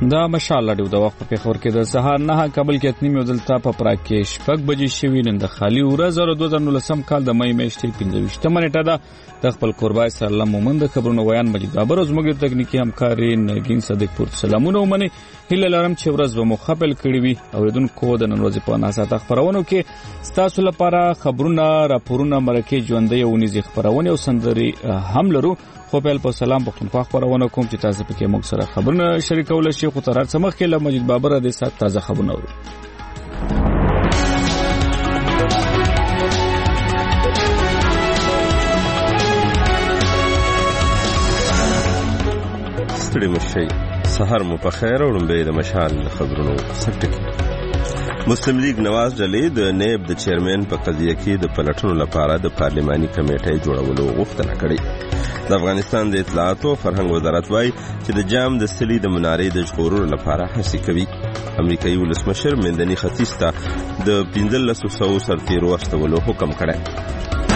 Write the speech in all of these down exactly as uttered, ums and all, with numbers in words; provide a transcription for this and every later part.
دا مشال راډیو د وخت په پیښور کې د سهار نه قبل کې اتنی مودلته په پراکې شپږ بجې شوي نن د خالي ورځ او دوه زره نولسم کال د مې میاشتې پنځه ویشتمه نیټه ده د خپل قربای سره الله مومند خبرونه ویان مجید بابر او زموږ تکنیکی همکاري نګین صدیق پور سلامونه ومني هله لرم چې ورځ به مخابل کړی وي او ردونکو د نن ورځې په ناسات خبرونو کې ستاسو لپاره خبرونه راپورونه مرکه ژوندۍ او نيزي خبرونه او سندري هم لرو خو په په سلام پختونخوا خبرونه کوم چې تاسو پکې موږ سره خبرونه شریکول شي خو تر څو مخکې له مجید بابر د سات تازه خبرونه ورو ستړي مشي سحر مو په خیر او لمبه د مشال خبرونو سټکی مسلم لیگ نواز ډلې د نیب د چیرمن په قضیه کې د پلټنو لپاره د پارلماني کمیټې جوړولو غوښتنه کړې د افغانستان د اطلاعات او فرهنګ وزارت وايي چې د جام د سلی د منارې د جوړولو لپاره هڅې کوي امریکایي ولسمشر مندني ختیځ ته د پنځلس سوه سرتیرو واستولو حکم کړی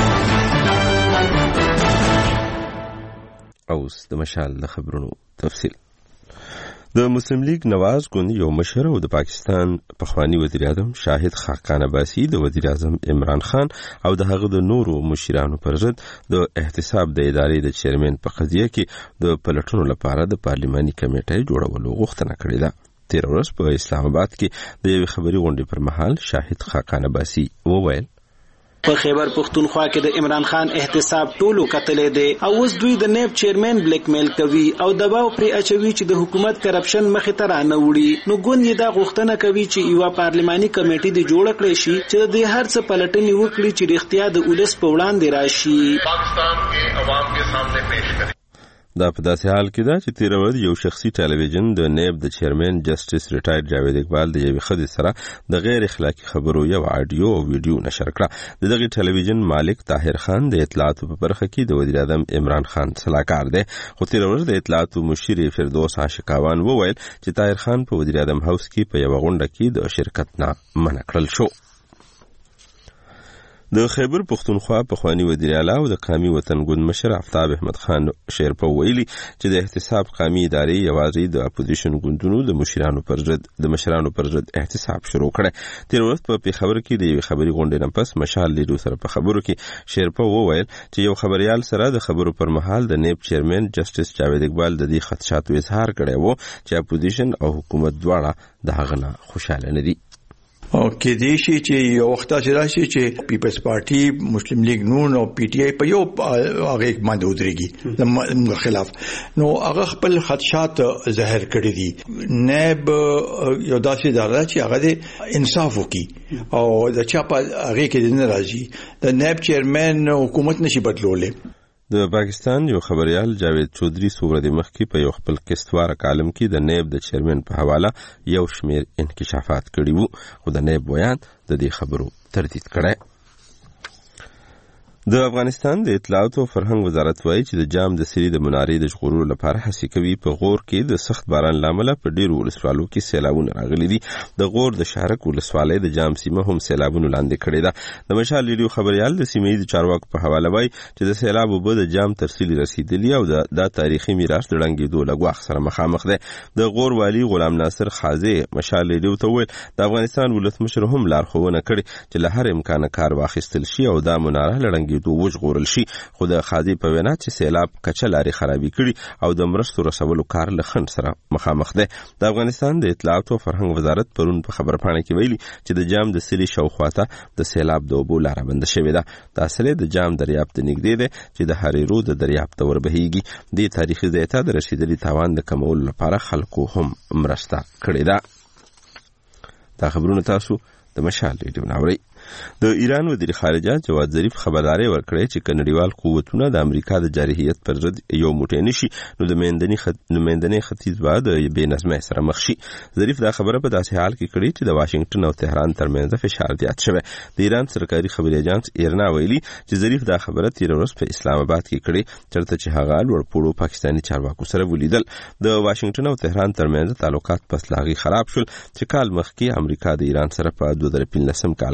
اوس د مشال د خبرونو تفصیل د مسلم لیگ نواز ګوند یو مشر او د پاکستان پخوانی وزیر اعظم شاهد خاقان عباسی د وزیر اعظم عمران خان او د هغه د نورو مشرانو پر ضد د احتساب د ادارې د چیرمن په قضیه کې د پلټنو لپاره د پارلماني کمیټې جوړولو غوښتنه کړې ده تیر ورځ په اسلام آباد کې د یوې خبري غونډې پر مهال شاهد خاقان عباسی وویل په خیبر پختونخوا کې د عمران خان احتساب ټولو کتلې دي او اوس دوی د نیب چیرمن بلیک میل کوي او دباو پر اچوي چې د حکومت کرپشن مخې ته رانه وړي نو ګوند یې دا غوښتنه کوي چې یو پارلماني کمیټه دی جوړ کړي شي چې د هر څه پلټنې وکړي چې اختیار د ولس په وړاندې راشي پاکستان کې عوام کے سامنے پیش کړي دا په داسې حال کې ده چې تیر ورځ یو شخصي ټلویزیون د نیب د چیرمن جسټس ریټایر جاوید اقبال د یوې ښځې سره د غیر اخلاقی خبرو یو آډیو او ویډیو نشر کړه د دغه ټلویزیون مالک طاهر خان د اطلاعاتو په برخه کې د وزیر اعظم عمران خان صلاحکار دی خو تیر ورځ د اطلاعاتو مشیر فردوس عاشقاوان وویل چې طاهر خان په وزیر اعظم هاوس کې په یو غونډه کې د شرکت نه منع کړل شو د خیبر پختونخوا پخوانی وزیر اعلی او د قومي وطن ګوند مشر آفتاب احمد خان شیرپو ویلي چې د احتساب قومي ادارې یوازې د اپوزیشن ګوندونو د مشرانو پر ضد د مشرانو پر ضد احتساب شروع کړي تیر ورځ په پیښور کې د یو خبري غونډې نه پس مشال لیدو سره په خبرو کې شیرپو وویل چې یو خبريال سره د خبرو پر مهال د نیب چیرمن جسټس جاوید اقبال د دې خدشاتو اظهار کړی وو چې اپوزیشن او حکومت دواړه د هغه نه خوشاله نه دي او کې دې شي چې یو وخت چې راشي چې پیپلز پارټي مسلم لیگ نون او پی ټی آی په یو هغه باندې ودرېږي زموږ خلاف نو هغه خپل خدشات ظاهر کړی دي نیب یو داسې اداره چې هغه انصاف وکړي او د چا په هغه کې نه راځي د نیب چیرمن حکومت نشي بدلولې د پاکستان یو خبريال جاوید چودري سورې مخکې په یو خپل کستوار کالم کې د نیب د چیرمن په حواله یو شمیر انکشافات کړي وو خو د نیب بیان د دې خبرو تردید کړي د افغانستان د اطلاعات او فرهنګ وزارت وايي چې د جام د سری د منارې د جوړولو لپاره هڅې کوي په غور کې د سخت باران لامل په ډیرو ولسوالو کې سیلابونه راغلي دي د غور د شارک ولسوالۍ د جام سیمه هم سیلابونه لاندې کړي ده د مشال لیډیو خبريال د سیمې د چارواکو په حواله وايي چې د سیلاب وبو د جام ترسیل رسیدلی او د د تاریخي میراث د لنګېدو لګواخ سره مخامخ ده د غور والی غلام ناصر خازي مشال لیډیو ته ویل د افغانستان ولسمشر هم لارښوونه کړې چې له هر امکانه کار واخیستل شي او دا مناره لړنګ دو وژغورل شي خو د خادي په وینا چې سیلاب کچلاري خرابي کړي او د مرستو رسولو کار له خند سره مخامخ دی د افغانستان د اطلاعات او فرهنګ وزارت پرون په خبرپاڼه کې ویلي چې د جام د سلی شاوخواته د سیلاب د اوبو لاره بنده شوې ده د اصلي د جام دریاب ته نږدې ده چې د هریرو د دریاب ته وربهيږي د تاریخي ځای ته د رسیدلي تاوان د کمولو لپاره خلکو هم مرسته کړې ده دا خبرونه تاسو د مشال ریډیو ناوړي د ایران وزیر خارجه جواد ظریف خبرداري ورکړې چې کنډیوال قوتونه د امریکا د جارحیت پر ضد یو موټی نشي نو د مندني خط نمائندنې ختیځ بعد بې نظمۍ سره مخ شي ظریف دا خبره په داسې حال کې کړې چې د واشنگټن او تهران ترمنځ فشار زیات شوی د ایران سرکاري خبري اژانس ایرنا ویلي چې ظریف دا خبره تیر ورځ په اسلام آباد کې کړې چرته چې هغه لوړپوړو پاکستاني چارواکو سره ولیدل د واشنگټن او تهران ترمنځ تعلقات پس لاغي خراب شول چې کال مخکې امریکا د ایران سره په دوه زره پنځلسم کال کې شوی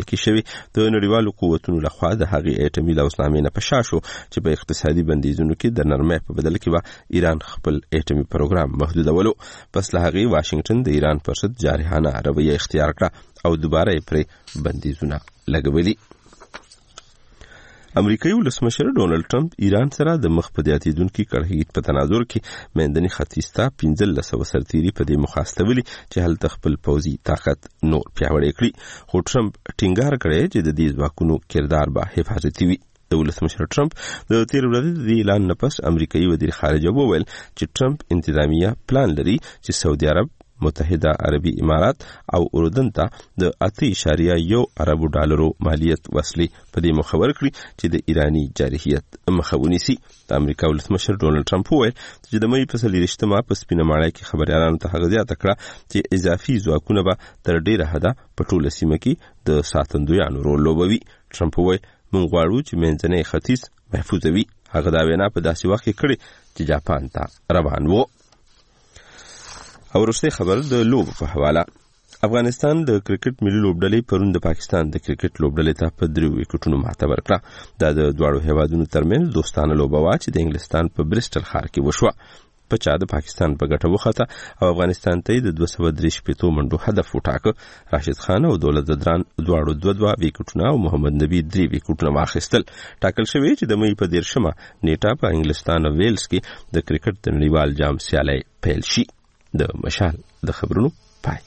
د نړیوالو قوتونو لخوا د هغې اټومي لوزنامې نه په شا شو چې په اقتصادي بندیزونو کې د نرمۍ په بدل کې به ایران خپل اټومي پروګرام محدودولو. پس له هغې واشنگټن د ایران پر ضد جارحانه رویه اختیار کړه او دوباره یې پرې بندیزونه لګولي. امریکایي ولسمشر ډونالډ ټرمپ ایران سره د مخ په زیاتېدونکي کړهیت په تناظر کې منځني ختیځ ته پنځلس سوه سرتیري په دې موخه استولي چې هلته خپل پوځي طاقت نور پیاوړی کړي. خو ټرمپ ټینګار کړی چې د دې ځواکونو کردار به حفاظتي وي. د ولسمشر ټرمپ د تیر ورځې د اعلان نه پس امریکایي وزیر خارجه وویل چې ټرمپ انتظامیه پلان لري چې سعودي عرب، متحده عربي امارات او اردن ته د اته اشاریه یو اربو ډالرو مالیت وسلې په دې موخه ورکړي چې د ایرانی جارحیت مخه ونیسي. د امریکا ولسمشر ډونالډ ټرمپ وویل چې د مې په څلوېښتمه په سپینه ماڼۍ کې خبريالانو ته هغه زیاته کړه چې اضافي ځواکونه به تر ډیره حده په ټوله سیمه کې د ساتندویانو رول لوبوي. ټرمپ وویل موږ غواړو چې منځنی ختیځ محفوظ وي. هغه دا وینا په داسې وخت کې کړې چې جاپان ته روان وو. او وروستی خبر د لوبو په حواله. افغانستان د کرکټ ملي لوبډلې پرون د پاکستان د کرکټ لوبډلې ته په درې وکټونو ماته ورکړه. دا د دواړو هیوادونو ترمنځ دوستانه لوبه وه چې د انګلستان په برسټل ښار کې وشوه. په چا د پاکستان په ګټه وخته او افغانستان ته د دوه سوه درې شپېتو منډو هدف وټاکه. راشد خان او دولت زدران دواړو دوه دوه وکټونه او محمد نبی درې وکټونه واخیستل. ټاکل شوی چې د مې په دېرشمه نیټه په انګلستان او ویلز کې د کرکټ د نړیوال جام سیالۍ پیل شي. د مشال د خبرونو پای.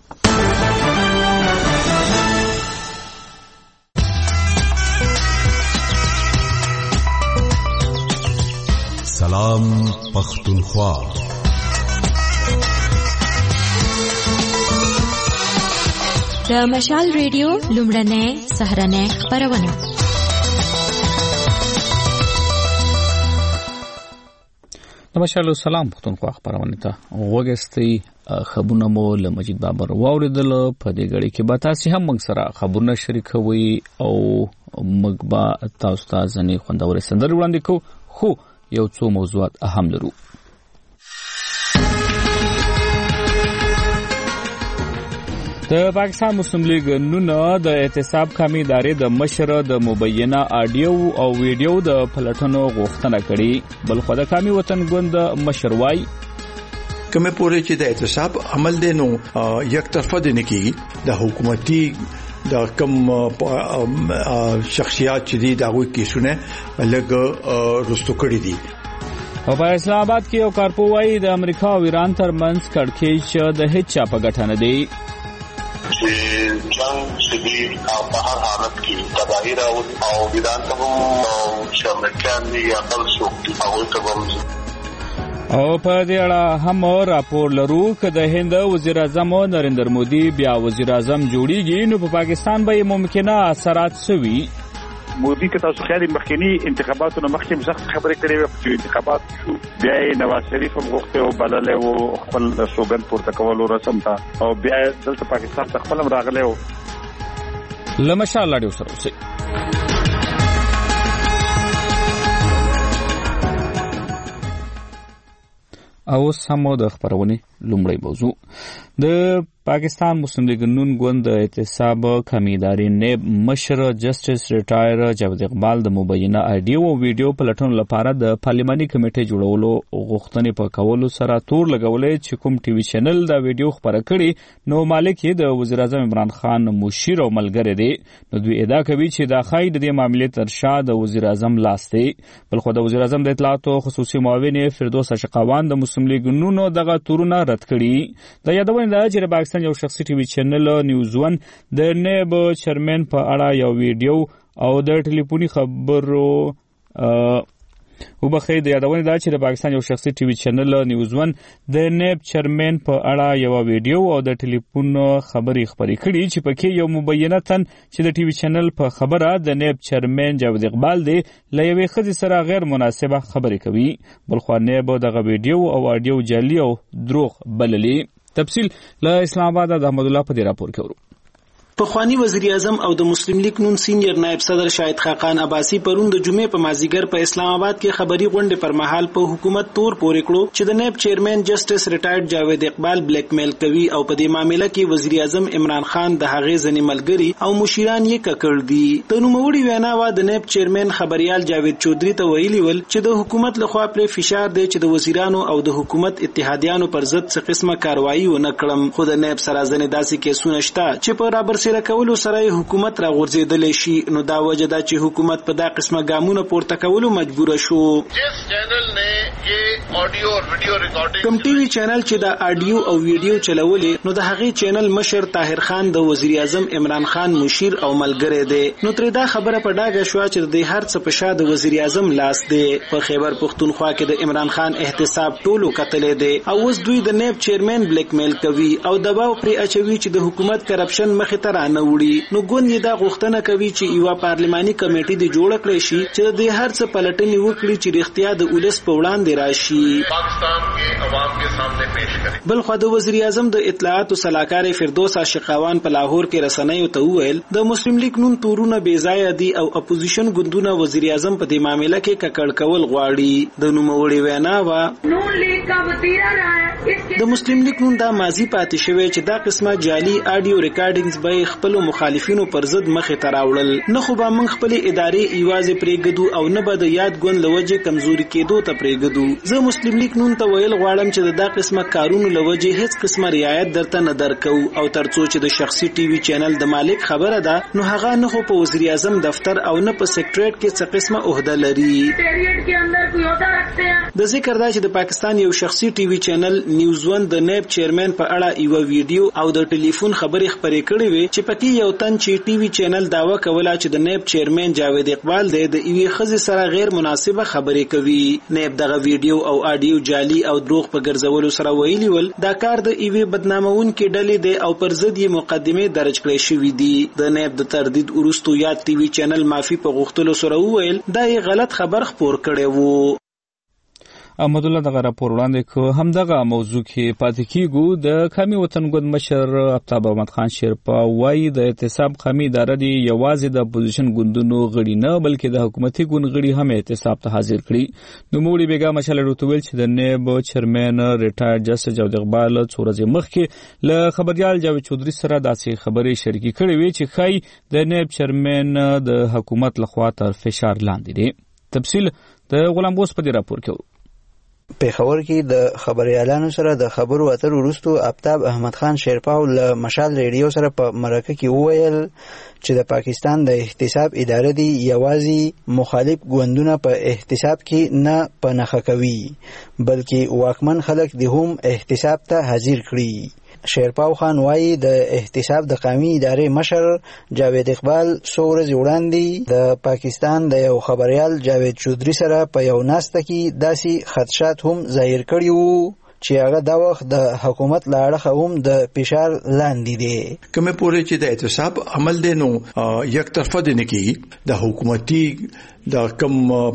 سلام پختونخوا. د مشال ریډیو لومړنۍ سهرنۍ خبرونه. نمشالو سلام پختونخوا خبرونه ته وګستئ. خبرونه مو له مجید بابر واوریدل. په دې غړي کې به تاسو هم موږ سره خبرونه شریکوي او موږ به تاسو ته ځنې خوندورې سندرې وړاندې کوو. خو یو څو موضوعات اهم لرو. د پاکستان مسلم لیگ نون د احتساب کمی ادارې د مشر د مبینه آډیو او ویډیو د پلټنو غوښتنه کړې. بل خو د کمی وطن ګوند مشر وای کومه پورې چې د احتساب عمل دی نو یک طرفه دی نه کیږي. د حکومتي د کم شخصیات چې دي دا وایي کیسونه لګ رستو کړی دي. او په اسلام آباد کې یو کارپوهي د امریکا او ایران ترمنځ کړکېچ د هیڅ چا په ګټه نه دی. چې جنگ شدید او په هر حالت کې تباہی راوړي او ایران ته هم چې امریکایان یا بل څوک هغوی ته هم. او په دې اړه هم راپور لرو چې د هند وزیر اعظم نریندر مودي بیا وزیر اعظم جوړیږي نو په پاکستان به ممکنه اثرات سوي. مودي که تاسو خیالي مخکنی انتخاباتو نه مخکې سخت خبرې کړې وې چې انتخابات شو بیا یې نواز شریف هم غوښته او بللی و خپل سوګند پورته کولو رسم ته او بیا دلته پاکستان ته خپل هم راغلی و. له مشال لاډیو سره اوسئ. او سمو د خبرونې لومړی موضوع. د پاکستان مسلم لیگ نون ګوند د احتساب کمی ادارې نیب مشر جسټس ریټایر جاوید اقبال د مبینه آډیو او ویډیو پلټنو لپاره د پارلماني کمیټې جوړولو غوښتنې په کولو سره تور لګولې چې کوم ټي وي چینل دا ویډیو خبره کړي نو مالک یې د وزیر اعظم عمران خان مشیر او ملګری دی. نو دوی ادعا کوي چې دا خای د دې معاملې تر شا د وزیر اعظم لاس دی. بل خو د وزیر اعظم د اطلاعاتو خصوصي معاون فردوس اشقوان د مسلم لیگ نون دغه تورونه رد کړي. د یادونه ده چې پاکستان یو شخصي ټي وي چینل نیوز ون د نیب چیرمن په اړه یو ویډیو او د ټلیفوني خبرو وبخې د یادونه ده چې د پاکستان یو شخصي ټي وي چینل نیوز ون د نیب چیرمن په اړه یو ویډیو او د ټلیفون خبرې خبرې کړي چې پکې یو مبینه تن چې د ټي وي چینل په خبره د نیب چیرمن جاوید اقبال دی له یوې ښځې سره غیر مناسبه خبرې کوي. بل خو نیب دغه ویډیو او آډیو جعلي او دروغ بللي. تفصیل له اسلام آباد د احمد الله په دې راپور کې ورو. پخوانی وزیر اعظم او د مسلم لیگ نون سینیئر نائب صدر شاهد خاقان عباسی پرون د جمعې په مازیګر په اسلام آباد کې خبري غونډه پر مهال په حکومت تور پورې کړو چې د نیب چیرمن جسټس ریټایرډ جاوید اقبال بلیک میل کوي او په دې معاملې کې وزیر اعظم عمران خان د هغې ځنې ملګري او مشیران یې ککړ دي. د نوموړي وینا وا د نیب چیرمن خبريال جاوید چودري ته ویلي ول چې د حکومت لخوا پر فشار دی چې د وزیرانو او د حکومت اتحادیانو پر ضد څه قسمه کاروایی ونه کړم. خو د نیب سره ځنې داسې کیسونه شته چې په رابرسېره کولو سره حکومت را غورځېدلی شي، نو دا وجه ده چې حکومت په دا قسمه ګامونه پورته کولو مجبور شو. جس چینل نے یہ آډیو او ویډیو ریکارډینګ کوم ټي وي چینل چې دا آډیو او ویډیو چلولې، نو د هغې چینل مشر طاهر خان د وزیر اعظم عمران خان مشیر او ملګری دی. نو ترې دا خبره په ډاګه شوه چې د هر څه په شا د وزیر اعظم لاس دی. په خیبر پښتونخوا کې د عمران خان احتساب ټولو کتلې دی او اوس دوی د نیب چیرمن بلیک میل کوي او دباو پرې اچوي چې د حکومت کرپشن مخې ته نه وړي. نو ګوند یې دا غوښتنه کوي چې یوه پارلماني کمیټه دې جوړه کړی شي چې د هر څه پلټنې وکړي چې رښتیا د ولس په وړاندې راشي، پاکستان کې عوام کے سامنے پیش کړي. بل خو د وزیر اعظم د اطلاعات او سلاکار فردوس عاشقاوان په لاهور کې رسنیو ته وویل د مسلم لیگ نون تورونه بې ځایه دي او اپوزیشن ګوندونه وزیر اعظم په دې معاملې کې ککړ کول غواړي. د نوموړي وینا وا نون لیگ کا وتیرا رہا ہے د مسلم لیگ نون دا ماضی پاتې شوی چې دا قسمه جعلي آډیو ریکارډینګز به خپل مخالفینو پر ضد مخې ته راوړل. نه خو به موږ خپل ادارې ایوازې پرېږدو او نه به د یاد ګوند له وجې کمزوري کېدو ته پرېږدو. زه مسلم لیگ نون ته ویل غواړم چې د دا قسمه کارونو له وجې هیڅ قسمه رعایت درته نه درکو او تر څو چې د شخصي ټي وي چینل د مالک خبره ده، نو هغه نه خو په وزیر اعظم دفتر او نه په سیکریټریټ کې څه قسمه عہده لري. د ذکر دا چې د پاکستان یو شخصي ټي وي چینل نیوز ون د نیب چیرمن په اړه یو ویډیو او د ټلیفون خبرې خپرې کړې وې چې پکې یو تن چې ټي وي چینل داوا کوله چې د نیب چیرمن جاوید اقبال دی د یوې ښځې سره غیر مناسبه خبرې کوي. نیب دغه ویډیو او آډیو جعلي او دروغ په ګرځولو سره ویلي ول دا کار د یوې بدنامونکې ډلې دی او پر ضد یې مقدمې درج کړې شوي دي. د نیب د تردید وروستو یاد ټي وي چینل معافي په غوښتلو سره وویل دا یې غلط خبر خپور کړی وو. احمد الله دغه راپور وړاندې کو هم دغه موضوع کې پاتې کیږو. د قومي وطن ګوند مشر آفتاب احمد خان شیرپا وایي د احتساب قومي اداره دی یوازې د اپوزیشن ګوندونو غړي نه بلکې د حکومتي ګوند غړي هم احتساب ته حاضر کړي. نوموړي بیګا مشال روتویل چې د نیب چیرمن ریټایرډ جسټس جاوید اقبال څو ورځې مخکې له خبريال جاوید چودري سره داسې خبرې شریکې کړې وې چې ښایي د نیب چیرمن د حکومت لخوا تر فشار لاندې دی. تفصیل د غلام بوس په دې راپور کې. پیښور کې د خبريالانو سره د خبرو اترو وروسته آفتاب احمد خان شیرپا له مشال ریډیو سره په مرکه کې وویل چې د پاکستان د احتساب اداره دی یوازې مخالف ګوندونه په احتساب کې نه پنهخه کوي بلکې واکمن خلک د هم احتساب ته حاضر کړي. شیرپاو خان وایي د احتساب د قومي ادارې مشر جاوید اقبال څو ورځې وړاندې د پاکستان د یو خبريال جاوید چودري سره په یو ناسته کې داسې خدشات هم ظاهر کړي وو چې هغه دا وخت د حکومت له اړخه هم د فشار لاندې دی. کومه پورې چې د احتساب عمل دی نو یک طرفه دی نه کېږي. د حکومتي دا کم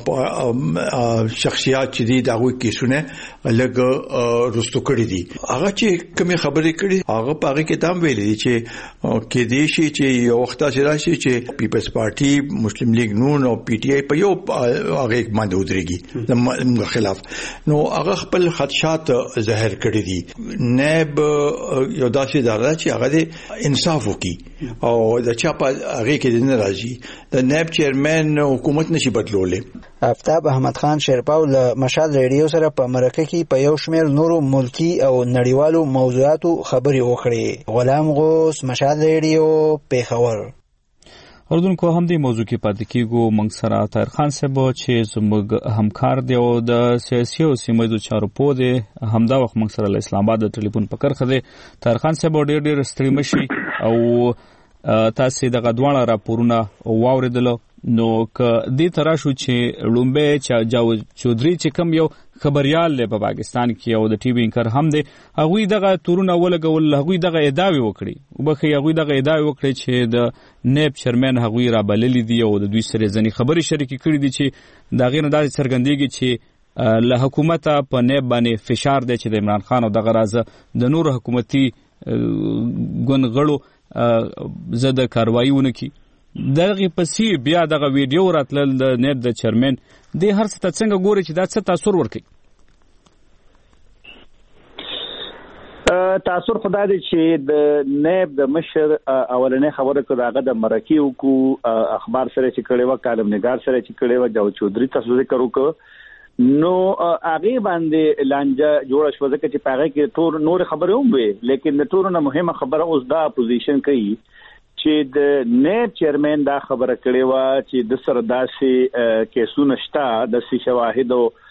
شخصیات چې دي دا غوي کیسونه لګ رستو کړی دي. هغه چې کومه خبرې کړي هغه په هغه کې تام ویلي دي چې کې دي چې یو وخت چې راشي چې پیپلز پارټي مسلم لیگ نون او پی ټی آی په یو هغه باندې ودرېږي د خلاف. نو هغه خپل خدشات ظاهر کړی دي. نیب یو داسې اداره چې هغه د انصاف وکړي او د چا په هغه کې نه راځي. د نیب چیرمن حکومت نشي بدلولې. آفتاب احمد خان شیرپاو له مشال ریډیو سره په مرکه کې په یو شمېر نورو ملکی او نړیوالو موضوعاتو خبرې وکړې. غلام غوث، مشال ریډیو، پیښور. اردوونکو هم دې موضوع کې پاتې کیږو. موږ سره طاهر خان صاحب چې زموږ همکار دی او د سیاسي او سیمه چارو په دی همدا وخت موږ سره له اسلام آباد د ټلیفون په کرخه دی. طاهر خان صاحب ډېر ډېر ستړي مشي او تاسو دغه دواړه راپورونه واوریدل. نو که دې ترا شو چې لومبه چې جاوید چودري چې کوم یو خبريال له په پاکستان کې او د ټي وي انکر هم دی هغه دغه تورونه ولګول هغه دغه ادعاوی وکړي او بخي هغه دغه ادعاوی وکړي چې د نیب چیرمن هغه را بللی دی او د دوی سره ځنی خبري شریکي کړي دي چې دا غیر انداز څرګندېږي چې له حکومت په نیب باندې فشار دی چې د عمران خان او دغه راز د نور حکومتي ګوند غړو زده کاروایی ونکي دغه پسې بیا دغه ویډیو راتلل د نیب د چیرمن د هر څه څنګه ګوري چې دا څه تاثیر ورکړي؟ تاثیر خدای دی چې د نیب د مشر اولنې خبره کړه هغه د مرکې وکړو اخبار سره چې کړي و کالم نگار سره چې کړي و جاو چودري تاسو ذکر وکړو نو هغه باندې لانجه جوړه شو ځکه چې پاره کې ټول نور خبرې هم وي لیکن د ټول نه مهمه خبره اوس دا اپوزیشن کوي چې د نیب چیرمن دا خبره کړې و چې د سره داسې کیسونه شته د سي شواهد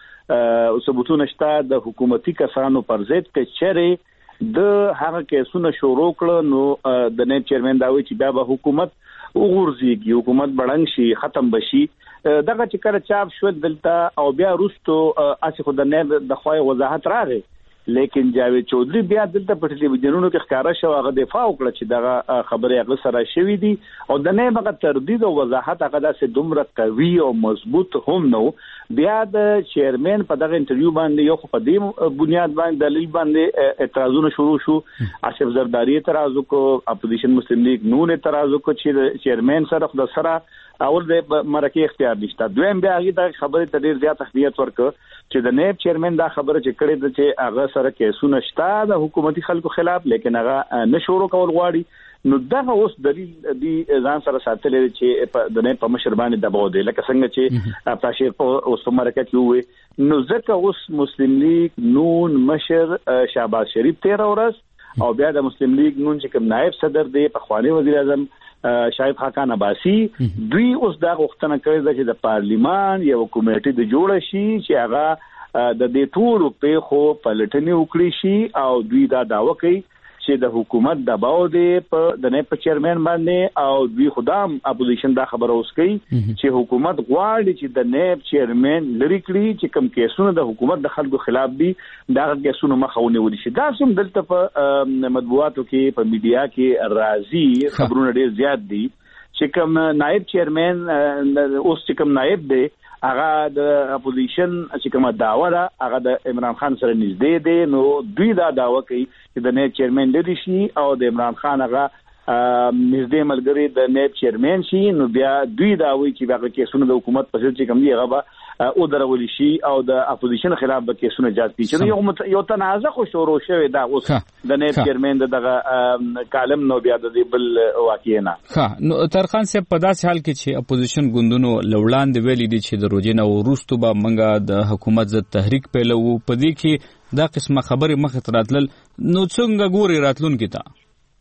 او ثبوتونه شته د حکومتي کسانو پر ضد کې چره د هغه کیسونه شروع کړه نو د نیب چیرمن دا وی چې بیا به حکومت وګورځي حکومت بړنګ شي ختم بشي دغه چې کله چاپ شو دلته او بیا روستو اسی خو د نیب د خوای وضاحت راغی لیکن جاوید چودري بیا دلته په ټلویزیونونو کې ښکارا شو هغه دفاع وکړه چې دغه خبره هغه سره شوې دي او د نه هغه تردید او وضاحت هغه داسې دومره قوي او مضبوط هم نو بیا د چیرمن په دغه انټرویو باندې یو په دې بنیاد باندې دلیل باندې اعتراضونه شروع شو آصف زرداری اعتراض وکړ اپوزیشن مسلم لیگ نون اعتراض وکړ چې چیرمن سره د سره اول د مرکه اختیار نشته دویم بیا هغه د خبرې ته ډیر زیات اهمیت ورکړ چې د نیب چیرمن دا خبره چې کړې ده چې هغه سره کیسونه شته د حکومتي خلکو خلاف لیکن هغه نشورو کول غواړي نو دغه اوس دلیل دی ځان سره ساتل چې د نیب په مشر باندې دباو دی لکه څنګه چې تاشیر په اوس په مرکه کې وي نو ځکه اوس مسلم لیگ نون مشر شهباز شریف تیر ورځ او بیا د مسلم لیگ نون چې کوم نائب صدر دی په خوانی وزیر اعظم شایب خاقان عباسی دوی اوس دا غوښتنه کړې چې د پارلیمان یو کمیټه د جوړ شي چې هغه د دې ټولو په خو پلټنې وکړي شي او دوی دا داوا کوي چې د حکومت دباو دی په د نه په چیرمن باندې او دوی خدام اپوزیشن دا خبره اوس کوي چې حکومت غواړي چې د نه چیرمن لری کړي چې کوم کیسونه د حکومت د خلکو خلاف دي دا کیسونه مخاونه ودی شي دا سم دلته په مطبوعاتو کې په میډیا کې راځي خبرونه ډیر زیات دي چې کوم نائب چیرمن اوس چې کوم نائب دی هغه د اپوزیشن چې کومه داوا ده هغه د عمران خان سره نږدې دی نو دوی دا داوا کوي چې د نیب چیرمن لري شي او د عمران خان هغه نږدې ملګری د نیب چیرمن شي نو بیا دوی دا وایي چې هغه کیسونه د حکومت په ضد چې کوم دی هغه به او درول شي او د اپوزیشن خلاف به کیسونه جات دي چې یو یو تنازع خو شروع شوی دا اوس د نیب چیرمن دغه کالم نو بیا د بل واقعینا ها نو ترخان صاحب په داسې حال کې چې اپوزیشن ګوندونو لوړاند ویلي دي چې د روجینه ورستو به منګه د حکومت ضد تحریک پیلو په دې کې دا قسمه خبره مخ تراتل نو څنګه ګوري راتلون کې تا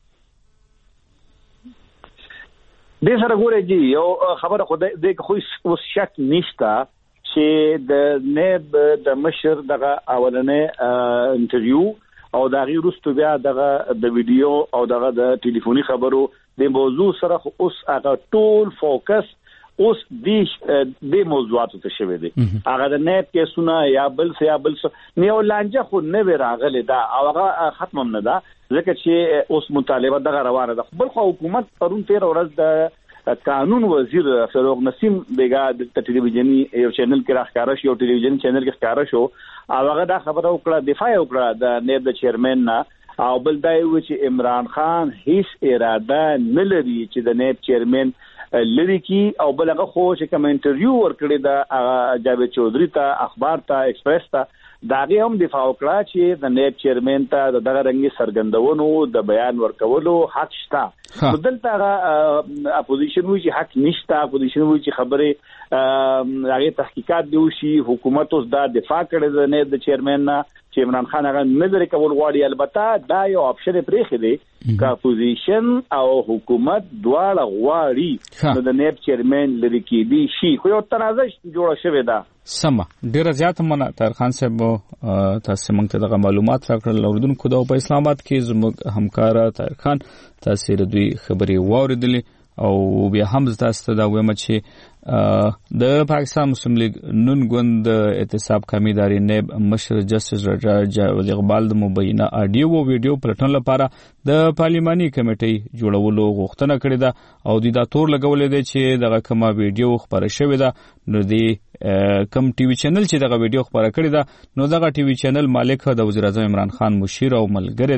د سره ګوري جی یو خبره خو د خو اوس شک نشته چې د نیب د مشر دغه اولنې انټرویو او د غیر رستو بیا دغه د ویډیو او دغه د ټلیفوني خبرو د موضوع سره اوس هغه ټول فوکس اوس د د موضوعاتو ته شوی دی هغه د نیب کې سونه یا بل څه یا بل څه نیو لانجه خو نه راغلی دا او هغه ختم نه ده ځکه چې اوس مطالبه دغه روانه ده بل خو حکومت پرون تیر ورځ د قانون وزیر فاروق نسیم بیگا د ټلویزیونی یو چینل کې راخاره شو یو ټلویزیونی چینل کې ښکارا شو او هغه دا خبره وکړه دفاع وکړه د نیب د چیرمن نه او بل دا و چې عمران خان هیڅ اراده نه لري چې د نیب چیرمن لری کی او بل هغه خو چې کوم انټرویو ورکړی دا جاوید چودري ته اخبار ته ایکسپریس ته داغه هم دفاع وکړه چې د نیب چیرمن ته د دغه رنګي سرګندونو د بیان ورکولو حق شته نو دلته اپوزیشن وی چې حق نشته اپوزیشن وی چې خبره هغه تحقیقات دی وشي حکومت اوس دا دفاع کړي د نیب د چیرمن نه چې عمران خان هغه نظر کول غواړي البته دا یو اپشن پرې خېدي که اپوزیشن او حکومت دواړه غواړي نو د نیب چیرمن لري کې دی شي خو یو تنازع جوړ شوی دا سمه ډیره زیاته منه طاهرخان صاحب تاسو موږ ته دغه معلومات راکړل اوردونکو د په اسلام آباد کې زموږ همکار طاهرخان تاسو دوی خبري واوریدلې او بیا هم تاسو ته دا وایم چې د پاکستان مسلم لیگ نون ګوند احتساب کمیداري نیب مشر جسټس رجا جاوید اقبال د مبینه اډیو او ویډیو پلټن لپاره د پارلیماني کمیټې جوړولو غوښتنه کړې ده او د دا تور لګولې ده چې دغه کومه ویډیو خبره شوې ده نو دی کم ټي وي چینل چې دغه ویډیو خبره کړې ده نو دغه ټي وي چینل مالک د وزیر اعظم عمران خان مشیر او ملګری دی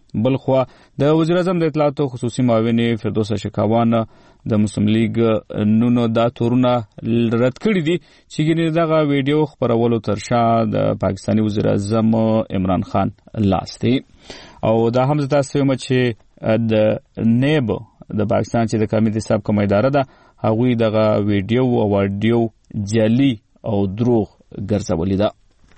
بلخوا د وزیر اعظم د اطلاعات او خصوصي معاون فردوس شکاوان د مسلم لیگ نونو دا تورونه رد کړی دي چې ګینه دغه ویډیو خبرولو ترشا د پاکستاني وزیر اعظم عمران خان لاستي او دا هم تاسو هم چې د نیب د پاکستان چې د کمیټې صاحب کومه اداره ده هغوی دغه ویډیو او اډیو جعلي او دروغ ګرځولې ده.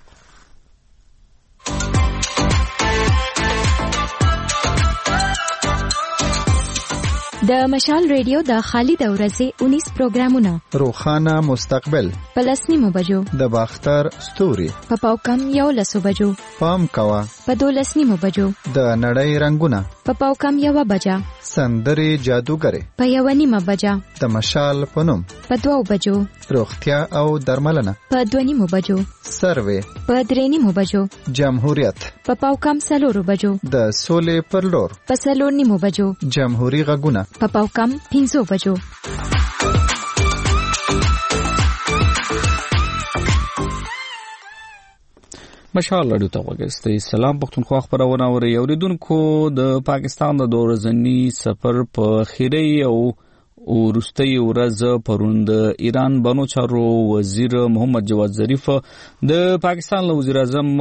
د مشال ریډیو د خالد اورزي انیس پروګرامونه روخانه مستقبل پلسنیمو بجو د باختر ستوري په پاوکم یو لسو بجو پام کوا په دولسنیمو بجو د نړۍ رنگونه په پاوکم یو بجا سندري جادوګره په یو نیمه بجا د مشال پنوم په دوو بجو روغتیا او درملنه په دوه نیمو بجو سروي په درې نیمو بجو جمهوریت په پاوکم سلورو بجو د سولې پر لور په سلور نیمو بجو جمهوریت غږونه په پاوکم پنځو بجو. مشال راډیو ته وګورئ. سلام پښتونخوا خبرونه اوري. اوریدونکو د پاکستان د دورزنی سفر په خیری او ورستی ورځ پرون د ایران بانو چارو وزیر محمد جواد ظریف د پاکستان له وزیر اعظم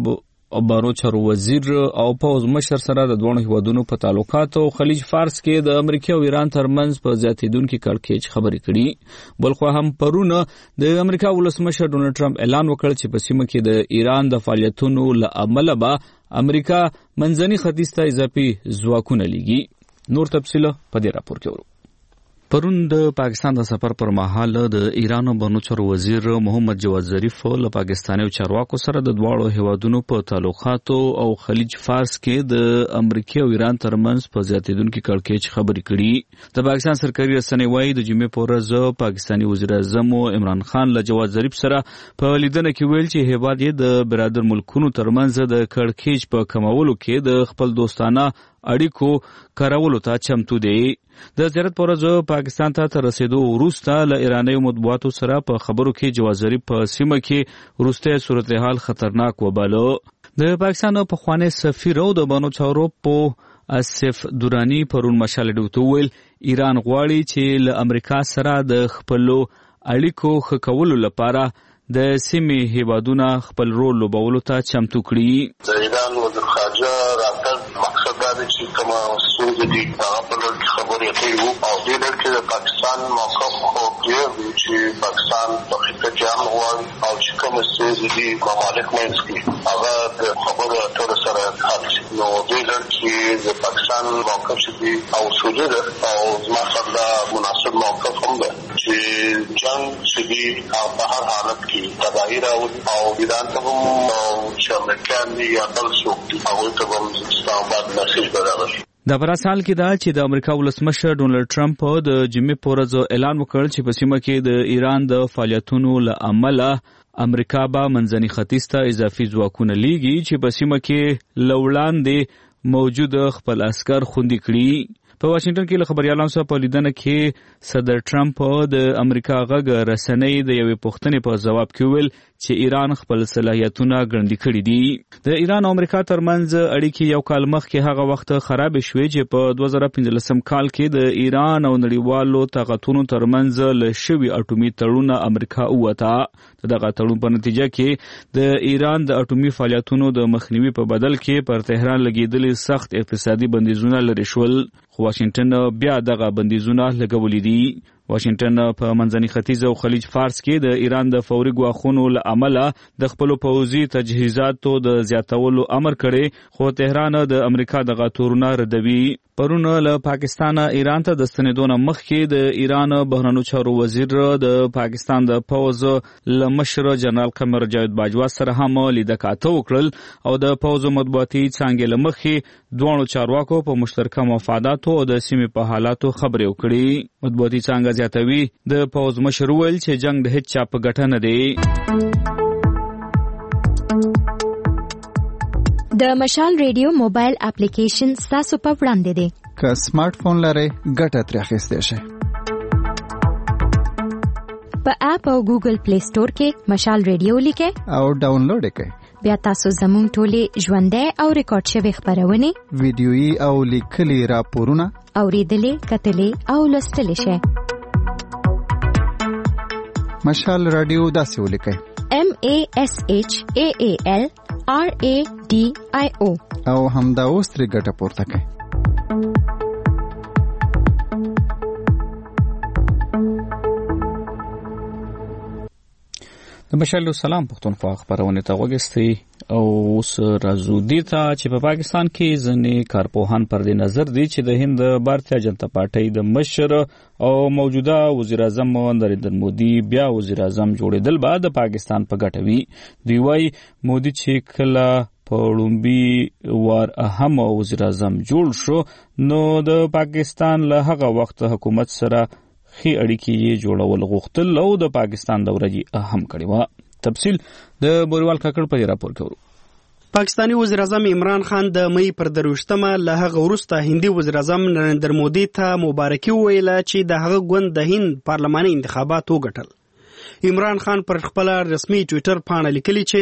بانو چارو وزیر او پوز مشر سره د دوه هیوادونو په تعلقات او خلیج فارس کې د امریکا او ایران ترمنځ په زیاتیدونکو کړکېچ خبرې کړي. بلخو هم پرون د امریکا ولسمشر ډونالد ټرمپ اعلان وکړ چې په سیمه کې د ایران د فعالیتونو له امله به امریکا منځني ختیځ ته اضافي ځواکونه لګي. نور تفصیل په دې راپور کې ورو. پرون د پاکستان د سفر پر مهال د ایران بانو چارو وزیر محمد جواد ظریف له پاکستاني چارواکو سره د دواړو هیوادونو په تعلقاتو او خلیج فارس کې د امریکا او ایران ترمنځ په زیاتیدونکو کړکېچ خبرې کړي. د پاکستان سرکاري رسنۍ وايي د جمعې په ورځ پاکستاني وزیر اعظم عمران خان له جواد ظریف سره په لیدنه کې ویل چې هیواد یې د برادر ملکونو ترمنځ د کړکېچ په کمولو کې د خپل دوستانه اړیکو کارولو ته چمتو دی. د زیارت پر ورځ پاکستان ته تر رسیدو وروسته له ایراني مطبوعاتو سره په خبرو کې جواد ظریف په سیمه کې وروسته صورتحال خطرناک وباله. د پاکستان په خواني سفیر او د بانو چارو په اسف دورانی پرون مشال ډوته ویل ایران غواړي چې له امریکا سره د خپلو اړیکو ښه کولو لپاره د سیمې هیوادونه خپل رول لوبولو ته چمتو کړي. د ایران وزیر خارجه راتګ مقصد دا دی چې کومه ستونزه دي هغه په لړ کې خبرې کوي او دې لړ کې د پاکستان موقف خو کلیر دی چې پاکستان په خطه کې هم غواړي او چې کومه ستونزه دي ممالک منځ کې هغه د خبرو اترو سره حل شي. نو دې لړ کې د پاکستان موقف چې دی او اصولي ده او زما سره دا مناسب موقف هم ده چې جنگ چې دی په هر حالت کې تباہی راوړي او ایران ته هم چې امریکایان دي یا بل څوک دي هغوی ته هم اسلام آباد میسج برابر. د براسال کې دا چې د امریکا ولسمشر ډونالد ټرمپ د جمعې په ورځ اعلان وکړ چې په سیمه کې د ایران د فعالیتونو له امله امریکا به منځني ختیځ ته اضافي ځواکونه لیږي چې په سیمه کې له وړاندې موجود خپل عسکر خوندي کړي. په واشنگټن کې له خبريالانو سره په لیدنه کې صدر ټرمپ د امریکا غږ رسنۍ د یوې پوښتنې په ځواب کې ویل چې ایران خپل صلاحیتونه ګړندي کړي دي. د ایران او امریکا ترمنځ اړیکې یو کال مخکې هغه وخت خراب شوې چې په دوه زره پنځلسم کال کې د ایران او نړیوالو طاقتونو ترمنځ له شوي اټومي تړون امریکا ووته. دغه تړون په نتیجه کې د ایران د اټومي فعالیتونو د مخنیوي په بدل کې پر تهران لګیدلي سخت اقتصادي بندیزونه لري شول. خو واشنگټن بیا دغه بندیزونه لګولې دي. واشنگټن په منځني ختیځ او خلیج فارس کې د ایران د فوري ګواښونو له امله د خپل پوځي تجهیزاتو د زیاتولو امر کړي خو تهران د امریکا دغه تورونه ردوي. پرون له پاکستان ایران ته د ستنېدو مخکې د ایران بهرنیو چارو وزیر د پاکستان د پوز له مشر جنرال قمر جاوید باجوا سره هم لیدکاته وکړل او د پوز مطبوعاتي څانګې له مخې دوه چارواکو په مشترکه مفاداتو او د سیمې په حالاتو خبرې وکړي. مطبوعاتي څانګه زیاتوي د پوز مشر ویل چې جنگ د هیڅ چا په ګټه نه دی. د مشال ریډیو موبایل اپلیکیشن ستاسو په وړاندې دی. که سمارټ فون لرئ ګټه ترې اخیستی شئ. په اپ او ګوګل پلی سٹور کې مشال ریډیو لیکئ او ډاونلوډ یې کړئ. بیا تاسو زموږ ټولې ژوندۍ او ریکارډ شوی خبرونه ویډیويي او لیکلي راپورونه اوریدلې کتلې او لوستلې شئ. مشال رادیو داسې ولیکئ: M A S H A A L R A D I O او همدا اوس ترې ګټه پورته کړئ. د مشال سلام پښتونخوا خبرونه ته وګورئ او اوس راځو دي ته چې په پاکستان کې ځنې کارپوهان پر دې نظر دي چې د هند بھارتیا جنتا پارټۍ د مشر او موجوده وزیر اعظم نریندر مودي بیا وزیر اعظم جوړېدل بعد د پاکستان په ګټه وي. دوی وايي مودي چې کله په لومبي وار اهم وزیر اعظم جوړ شو نو د پاکستان له هغه وخت حکومت سره خي اړیکې یې جوړول غوښتل او د پاکستان د ورځې اهم کړی و. تفصیل د بوریوال کاکړ په راپور کې ورو. پاکستانی وزیر اعظم عمران خان د مئی پر دروشتمه له هغه وروسته هندي وزیر اعظم نریندر مودي ته مبارکي وویله چې د هغه ګوند د هند پارلماني انتخابات وګټل. عمران خان پر خپل رسمي ټوئیټر باندې لیکلی چې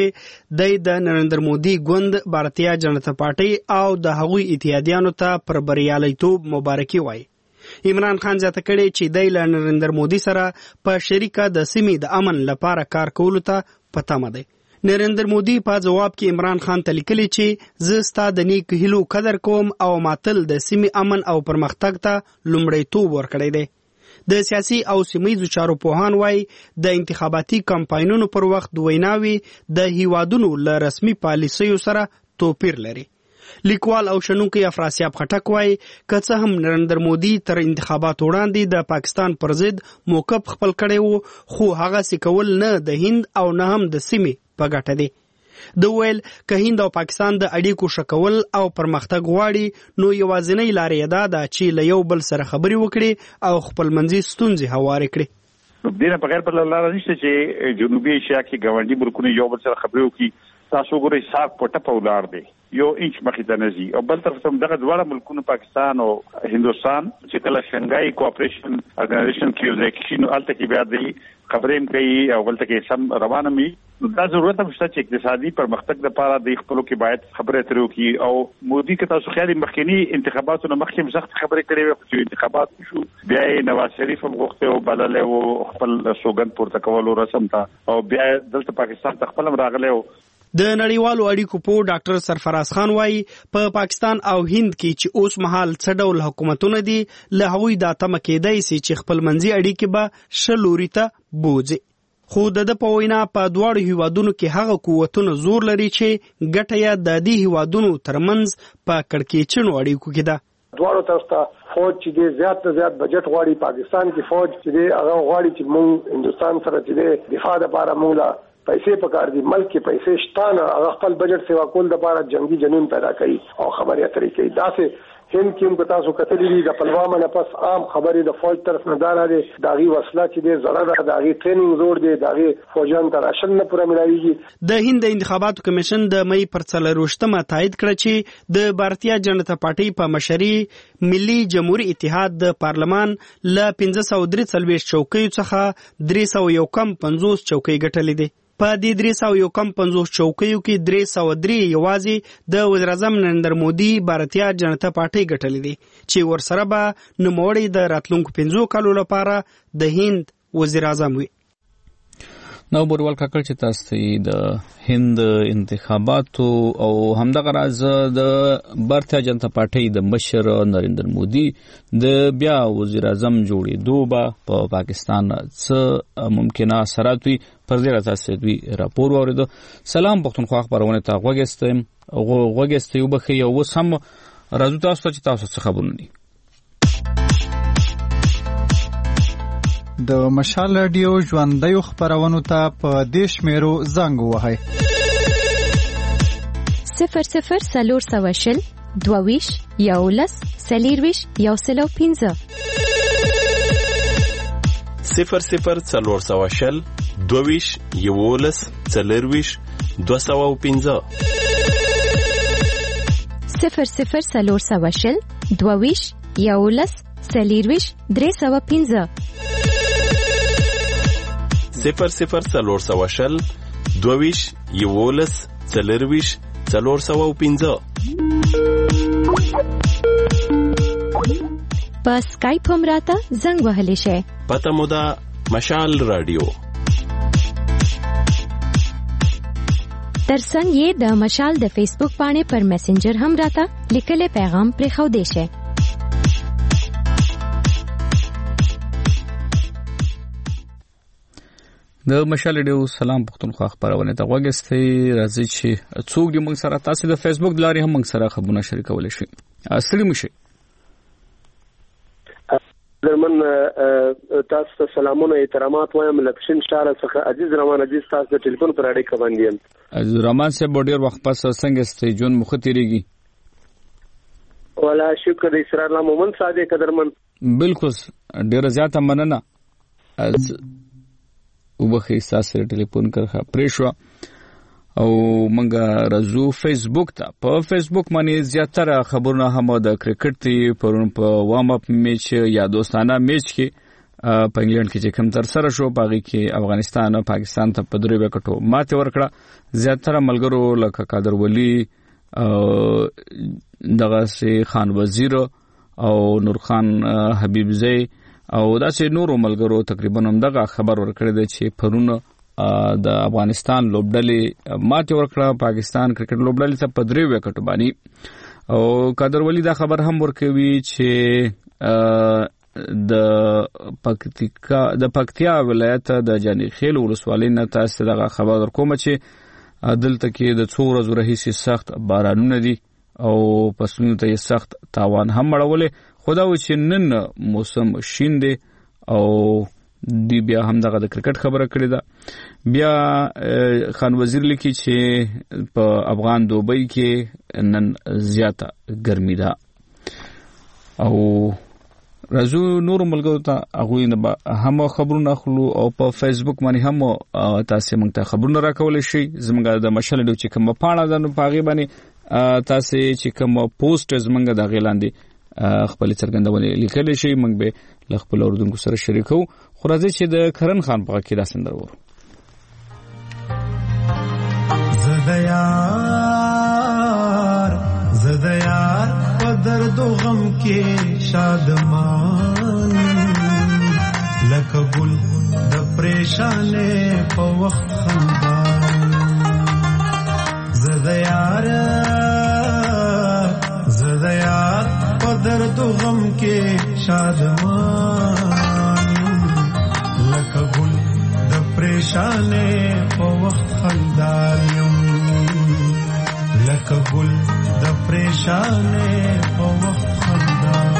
د نریندر مودي ګوند بھارتیا جنتا پارټۍ او د هغوی اتحادیانو ته پر بریالیتوب مبارکي وایي. عمران خان زیاته کړي چې د نریندر مودي سره په شریکه د سیمې د امن لپاره کار کولو ته پتمه دی. نریندر مودي په جواب کې عمران خان ته لیکلي چې زه ستا د نیک هیلو قدر کوم او ماتل د سیمې امن او پرمختګ ته لومړیتوب ورکړی دی. د سیاسي او سیمایي چارو پوهان وايي د انتخاباتي کمپاینونو پر وخت د ویناوي د هیوادونو له رسمي پالیسیو سره توپیر لري. لیکوال او شنونکی افراسیاب خټک وايي که څه هم نریندر مودي تر انتخابات وړاندې د پاکستان پر ضد موقف خپل کړی وو خو هغه سکول نه د هند او نه هم د سیمې په ګټه دی. د ویل که هند او پاکستان د اړیکو شکول او پرمختګ غواړي نو یوازینۍ لارې دا ده چې له یو بل سره خبرې وکړي او خپلمنځي ستونزې هوارې کړي. دینه بغیر په لاره نشته چې جنوبي ایشیا کې ګاونډي ملکونه یو بل سره خبرې وکړي. تاسو ګورئ صاحب پټه په ولار دی یو انچ مخې ته نزي او بل طرف ته دغه دواړه ملکونه پاکستان او هندوستان چې کله شنګای کوآپریشن ارګنایزیشن کې یو ځای کې نو الته کې بیا دی خبرې کوي او بلته کې سم روانه مي دا ضرورت هم شته چې اقتصادي پرمختګ لپاره د خپلو کې باید خبرې اترې وکړي. او مودي که تاسو خیال مخکنی انتخاباتونو مخکې سخت خبرې کړې وي چې انتخابات شو بیا نواز شریف هم غوښته او بلل او خپل سوګند پورته کولو رسم تا او بیا دلته پاکستان ته خپل راغلی. د نړیوالو اړیکو په ډاکټر سرفراز خان وايي په پا پاکستان او هند کې چې اوس مهال څه ډول حکومتونه دي له هغوی دا تمه کېدای شي چې خپل منځي اړیکې به شلوري ته بوځي. خو د په وینا په دواړو هیوادونو کې هغه قوتونه زور لري چې ګټه یې د دې هیوادونو ترمنځ په کړکېچنو اړیکو کې ده. دواړو طرف ته فوج چې دی زیات نه زیات بجټ غواړي. پاکستان کې فوج چې دی هغه غواړي چې موږ هندستان سره چې دی دفاع لپاره موږ پیسې پکار دي. ملک کې پیسې شته نه هغه خپل بجټ سیوا کول لپاره جنگي جنون پیدا کوي او خبرې اترې کوي. دا سه هند کې هم تاسو کتلې دي د پلوامه نه پس عام خبرې د فوج طرف نه دار دي داغي وسله چې دی زړه ده داغي ټریننګ زور دی داغي فوجان تر اشل نه پوره ملایږي. د هند انتخاباتو کمیشن د مئی پر څلروشتمه تایید کړ چې د بھارتیا جنتا پارټۍ په مشرۍ ملي جمهوریت اتحاد د پارلمان ل پنځه سوه درې څلوېښت چوکیو څخه درې سوه یو کم پنځوس چوکۍ ګټلې دي. په دې درې سوه یو کم پنځوس چوکیو کې درې سوه درې یوازې د وزیر اعظم نریندر مودي بھارتیا جنتا پارټۍ ګټلې دي چې ورسره به نوموړی د راتلونکو پنځو کالو لپاره د هند وزیر اعظم وي. نو بوریوال کاکړ چې تاسو د هند انتخاباتو او همدغه راز د بھارتیا جنتا پارټۍ د مشر نریندر مودي د بیا وزیر اعظم جوړېدو به په پاکستان څه ممکنه اثرات وي پر دې تاسو دوی راپور واوریدو. سلام پښتونخوا خبرونه ته غوږستم غوږستې وبخي او وسم راځو تاسو ته تاسو څه خبرونه دي. د مشال رادیو ژوندۍ خبرونو ته په دې شمیرو زنګ ووهئ: صفر صفر څلور سوه شل دوه ویشت یولس څلېرویشت یو سل او پنځه صفر صفر څلور سوه شل دوه ویشت یولس څلېرویشت دوه سوه او پنځه صفر صفر څلور سوه شل دوه ویشت یولس څلېرویشت درې سوه پنځه صفر صفر څلور سوه شل دوه ویشت یولس څلرويش څلور سوه پنځه. په سکایپ هم راته زنګ وهلی شئ. پته مو ده مشال رادیو. ترڅنګ یې د مشال د فیسبوک باندې پر میسنجر هم راته لیکلي پیغام پرې خو دی شئ. د مشال ډیو سلام پښتونخوا خبرونه ته وګستئ. راځي چې څوک دې موږ سره تاسو د فیسبوک لارې هم موږ سره خبرونه شریکول شي. اصلي مشه درمن تاسو ته سلامونه احترامات وایم. لپشن شهر څخه عزیز رحمان عزیز تاسو د ټلیفون پر اړیکه باندې یم. عزیز رحمان صاحب ډیر وخت پس څنګه ستې جون مخ تیریږي؟ ولا شکر د اسرار الله مومن صادق قدرمن. بالکل ډیر زیاته مننه. از وبخې تاسو ټلیفون کړه پریشو او منګه رازو فیسبوک ته په فیسبوک باندې زیاتره خبرونه هم د کرکټ تی پرون په وارم اپ میچ یا دوستانه میچ کې په انګلند کې چې کوم تر سره شو باغی کې افغانستان او پاکستان ته په درې وکټو ماته ورکړه. زیاتره ملګرو لکه قادر ولی دغه سي خان وزیر او نور خان حبیب زئی او داسې نورو ملګرو تقریبا هم دغه خبر ورکړی دی چې پرون د افغانستان لوبډلې ماته ورکړه پاکستان کرکټ لوبډلې ته په درې وکټو باندې. او قادر ولی دا خبر هم ورکوي چې د پکتیکا د پکتیا ولایت د جانی خیل ولسوالۍ نه تاسو دغه خبر ورکوم چې دلته کې د څو ورځې راهیسې سخت بارانونه دي او فصلونو ته سخت تاوان هم مړولې. خدا و چې نن موسم شین دی او دی بیا هم دغه د کرکټ خبره کړې ده. بیا خان وزیر لیکي چې په افغان دوبۍ کې نن زیاته ګرمي ده. او راځو نور ملګرو ته هغه نه هم خبرونه اخلو او په فیسبوک باندې هم تاسو موږ ته خبرونه راکول شي. زموږ د مشال ډو چې کوم پاڼه ده نو پاغي باندې تاسو چې کوم پوسټ زموږ د غیلاندې خپل څرګندونه لیکل شي موږ به ل خپل اوردونکو سره شریکو. خو راځي چې د کرن خان په کې دا سندر ورو. زدیار زدیار په درد او غم کې شادمان لکه ګل د پریشانه په وخت خندان. زدیار زدیار په درد او غم کې شادمان لکه ګل د پریشانه په وخت خندان یم لکه ګل د پریشانه په وخت خندان.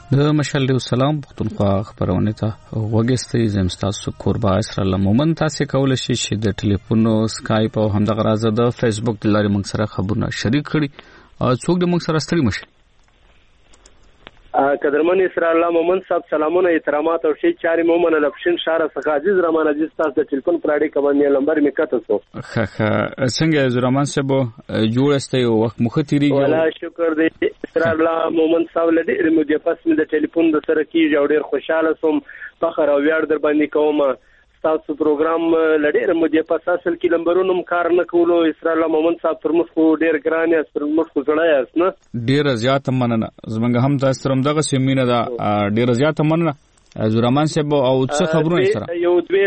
د مشال ډیو سلام پښتونخوا خبرونه ته وګستې زم تاسو قربا اسر الله مومن تاسو کول شي چې د ټلیفون سکایپ او همدغه راز د فیسبوک د لارې موږ سره خبرونه شریک کړي څوک د موږ سره ستړي مشي قدرمن اسر الله مومن صاحب سلامونه احترامات او شي چاري مومن لپشن شهر څخه عزیز رحمان عزیز تاسو د ټلیفون پراډي کومه نمبر میکته سو خه خه څنګه عزیز رحمان صاحب جوړسته یو وخت مخ تیریږي ولا شکر دې اسر الله مومن صاحب لدې مو پس مې د ټلیفون د سره کیږي او ډیر خوشاله سوم فخر او ویاړ در باندې کوم تاسو پروګرام لډیر مو پس اصل کې نمبرونو کار نه کولو اسر الله مومن صاحب پر مخ ډیر ګران یا پر مخ زړای اس نه ډیر زیات مننه زمنګ هم تاسو سره دغه سیمینه دا ډیر زیات مننه زورمان صاحب او څه خبرونه سره یو دوی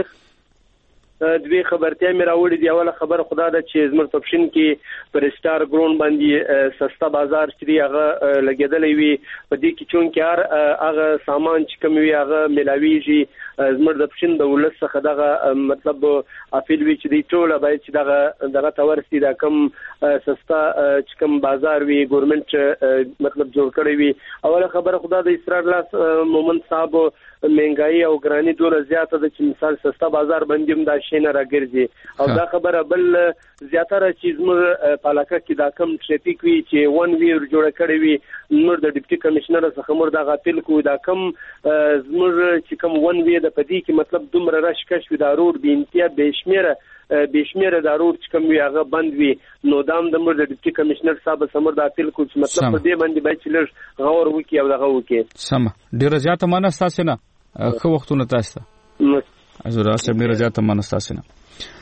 دوی خبرتیا مې راوړې دی اوله خبر خدا د چې زمر تپشن کې پر سٹار ګرون باندې سستا بازار چې هغه لګیدلې وي په دې کې چون کې هر هغه سامان چې کوم وي هغه ملاويږي زمر تپشن د ولس څخه دغه مطلب افیل وی چې دی ټوله باید چې دغه دغه تورسي دا کم سستا چې کوم بازار وي ګورنمنت مطلب جوړ کړی وي اوله خبر خدا د اسرار الله مومن صاحب مهنګای او ګرانی ډوره زیاته د چې مثال سستا بازار باندې دا شي نه راګرځي او دا خبره بل زیاتره چې زموږ پالاکه کې دا کم ټریفیک وی چې ون ویر جوړ کړی وي نور د ډیپټي کمشنر څخه مور دا غاتل کو دا کم زموږ چې کم ون وی د پدې کې مطلب دومره رش کش وی دا روډ به انتیا بشمیره بشمیره دا روډ چې کوم وی هغه بند وی نو دام د مور د ډیپټي کمشنر صاحب سمور دا تل کو چې مطلب په دې باندې باید چې لږ غور وکي او دغه وکي سم ډیر زیاته مانه تاسو نه خو وختونه تاسو حضور صاحب ډیر زیاته مانه تاسو نه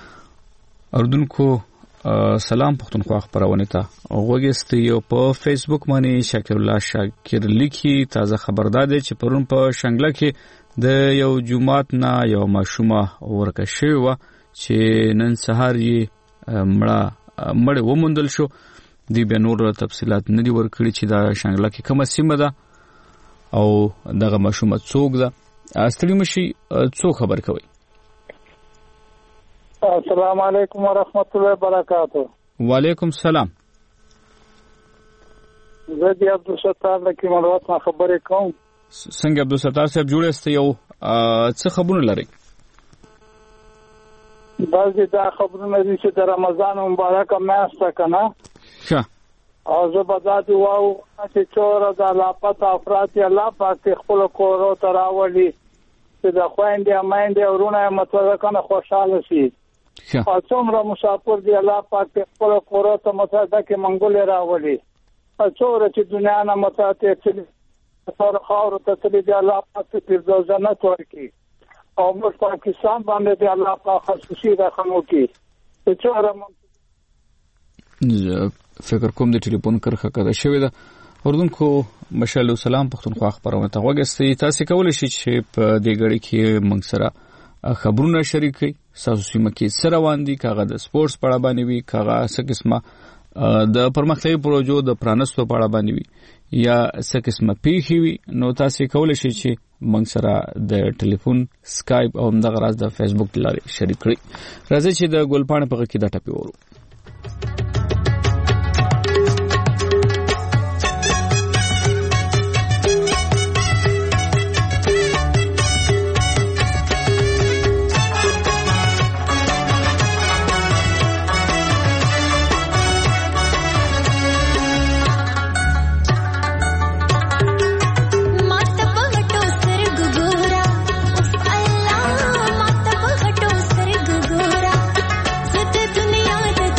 اردوونکو سلام پښتونخوا خبرونه ته وګورئ یو په فیسبوک باندې شاکر الله شاکر لیکي تازه خبردار دی چې پرون په شنګله کې د یو جمعات نه یو ماشومه ورکه شوی و چې نن سهار یې مړه مړ ومندل شو دی به نور تفصيلات نه دی ورکړي چې دا شنګله کې کومه سیمه ده او دغه ماشومه څوک ده استړي مشي څو خبر کوي السلام علیکم ورحمت الله وبرکاته وعلیکم السلام زه دی عبدالستار لکه مروت ما خبرې کوم څنګه عبدالستار صاحب جوړسته یو څه خبرونه لري بعضی دا خبرونه دي چې د رمضان مبارک میاشت کنه ښه او زه به دا دی واو چې چوره د لاپته افراد یې الله پاک خپل کورو ته راولي چې د خویندې میندې ورونه مطلب کنه خوشاله شي او څومره مسافر دی الله پاک خپل کورو ته مطلب کې منګولې راولي او څوره چې دنیا نه مطلب ته سره خاور ته تللی دی الله پاک په جنت ورکړي او موږ پاکستان باندې دی الله پاک خصوصي رحم وکړي چې څوره فکر کوم د ټلیفون کرخه کده شوې ده اردوونکو مشال سلام پښتونخوا خبرونه ته وګورئ تاسو کولای شئ چې په دې غړي کې موږ سره خبرونه شریک کړئ تاسو سیمه کې سره واندي کاغه د سپورتس په اړه باندې وی کاغه څه قسمه د پرمختیايي پروژو د پرانستو په اړه باندې وی یا څه قسمه پیښې وي نو تاسو کولای شئ چې موږ سره د ټلیفون سکایپ او دغه راز د فیسبوک لارې شریک کړئ راځي چې د ګلپاڼه په کې د ټپي ورو दुनिया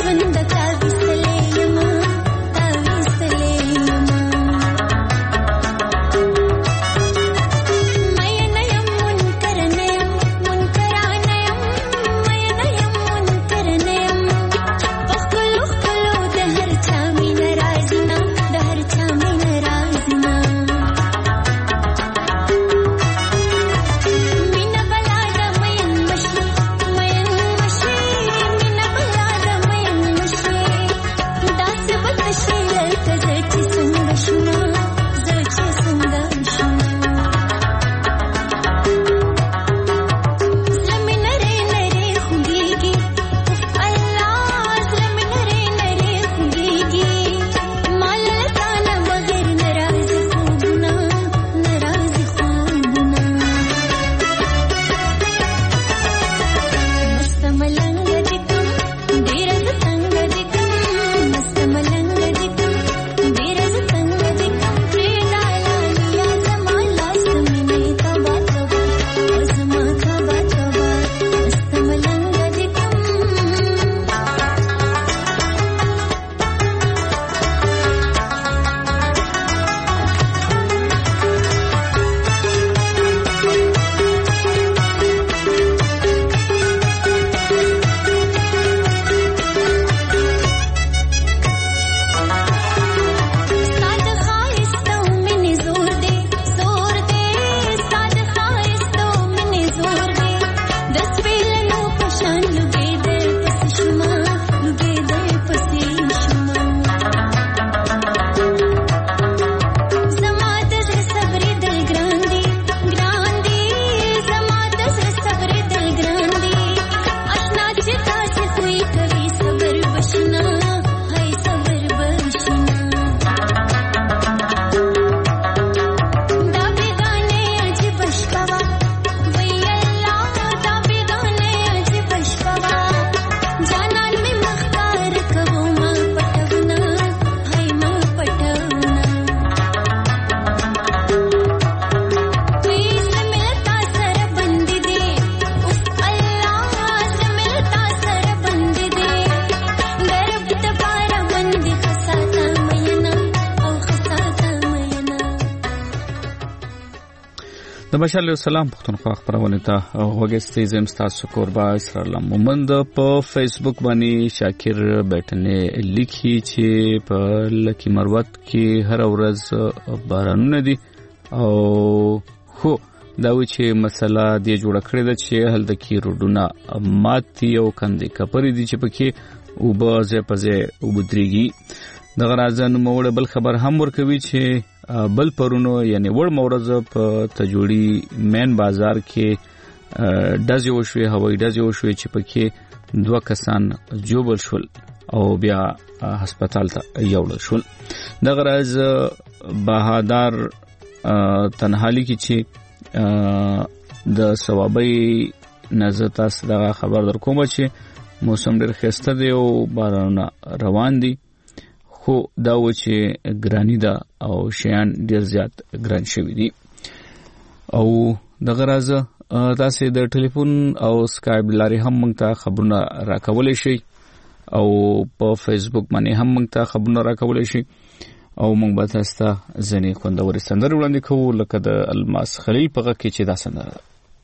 د بشر علیه السلام پښتونخوا خبرونه ته وګستې زم تاسو کوربا اسرائیل مومند په فیسبوک باندې شاکر بیٹنه لیکي چې په لکی مروت کې هر ورځ بارانونه دي او خو دا و چې مسله دی جوړ کړی ده چې هل د کی روډونه ماتي او کندې کپري دي چې پکې او بازه پزه او بدريږي د غرازن موړ بل خبر هم ورکوي چې بل پرونو یعنی ور مورز په تجوړي مین بازار کې دزي وشوي هوایي دزي وشوي چې پکې دوه کسان جوبل شول او بیا هسپتال ته یوړل شول د غراز بهادر تنهالي کې چې د ثوابي نظر تاسو دا خبر در کوم چې موسم ډېر خسته دی او بارانونه روان دي خو دا و چې ګرانی دا او شیان ډیر زیات ګران شوی دي او د غراز تاسو د ټلیفون او سکایپ لاري هم موږ ته خبرونه راکولای شي او په فیسبوک باندې هم موږ ته خبرونه راکولای شي او موږ به تاسو ته ځنې خوندور سندره وړاندې کوو لکه د الماس خلیل په غږ کې چې دا سندره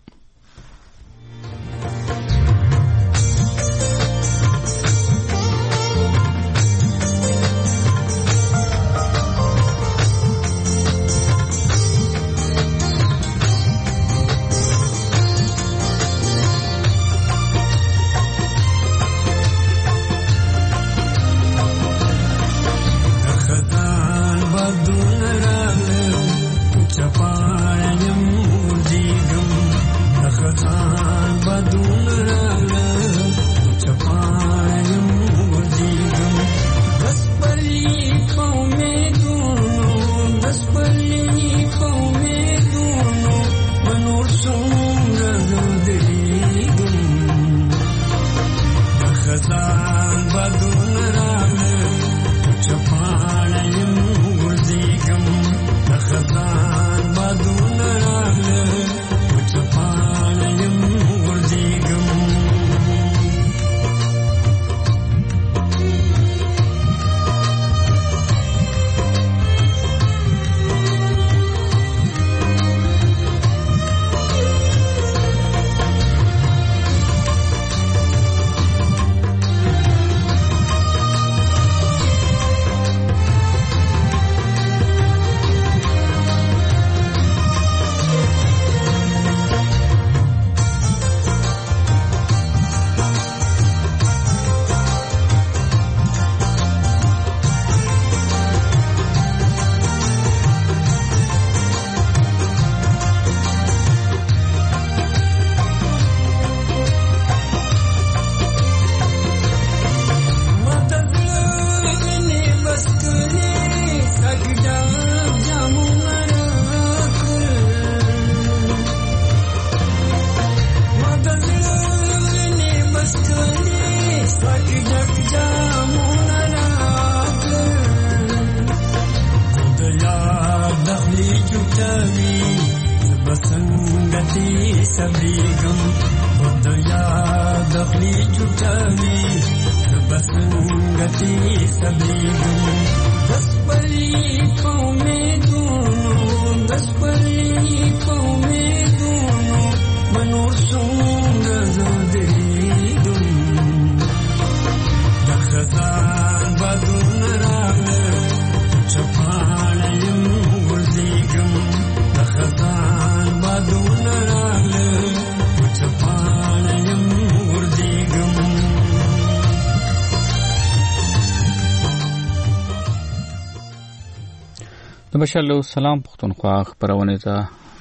د بشر علیه السلام پښتونخوا خبرونه ته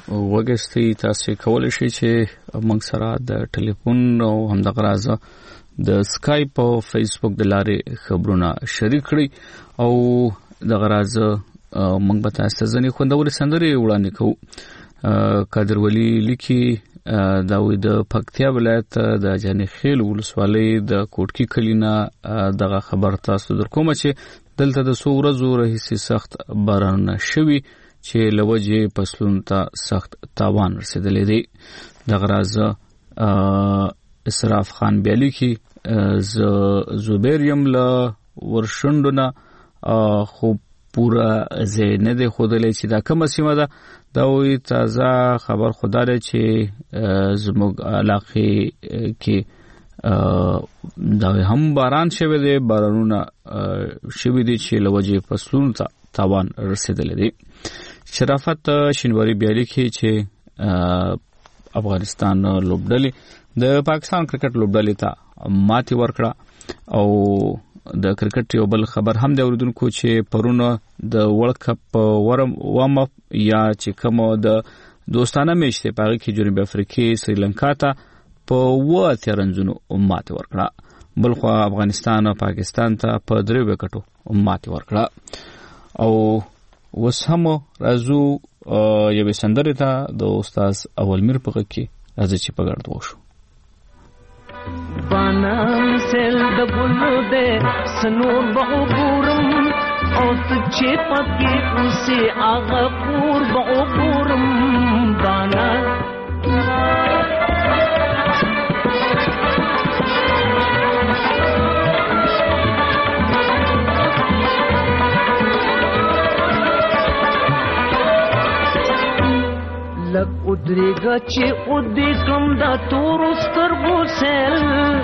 وګستې تاسو کولای شئ چې موږ سره د ټلیفون او هم د غرازه د سکایپ او فیسبوک د لارې خبرونه شریک کړئ او د غرازه موږ به تاسو ځنې خوندور سندري وړاندې کوو قادر ولی لیکي دا وې د پکتیا ولایت د جنې خیل ولسوالۍ د کوټکی کلینا دغه خبر تاسو در کوم چې دلته د څو ورځو راهیسې سخت بارانونه شوي چې لوجه فصلونو ته سخت تاوان رسیدلی دی د غراز اسراف خان بیالی کې ز زوبیریم له ورشندونه خو پورا زینه د خودلې چې دا کومه سیمه ده دا وی تازه خبر خدای چې زموږ علاقې کې دا هم باران شوه دی بارانونه شوه دي چې لوجه فصلونو ته تاوان رسیدلی دی. شرافت شینواری بیا لیکي چې افغانستان لوبډلې د پاکستان کرکټ لوبډلې ته ماتې ورکړه او د کرکټ یو بل خبر هم د اوریدونکو چې پرونه د ورلد کپ ورم وام یا چې کوم د دوستانه میچ ته پاره کې جنوبي افریقا سریلانکا ته په و ترنځونو ماتې ورکړه. بلخو افغانستان او پاکستان ته په درې وکټو ماتې ورکړه. او وس هم راځو یو سندره ته د استاد اولمیر په کې راځي چې په ګرد وشو. بانام سل د بلو دے سنور بہو پورم او تچے پکی اسے آغا پور بہو پورم بانا لگ ادرے گا چے ادے کم دا تور سترگو سیل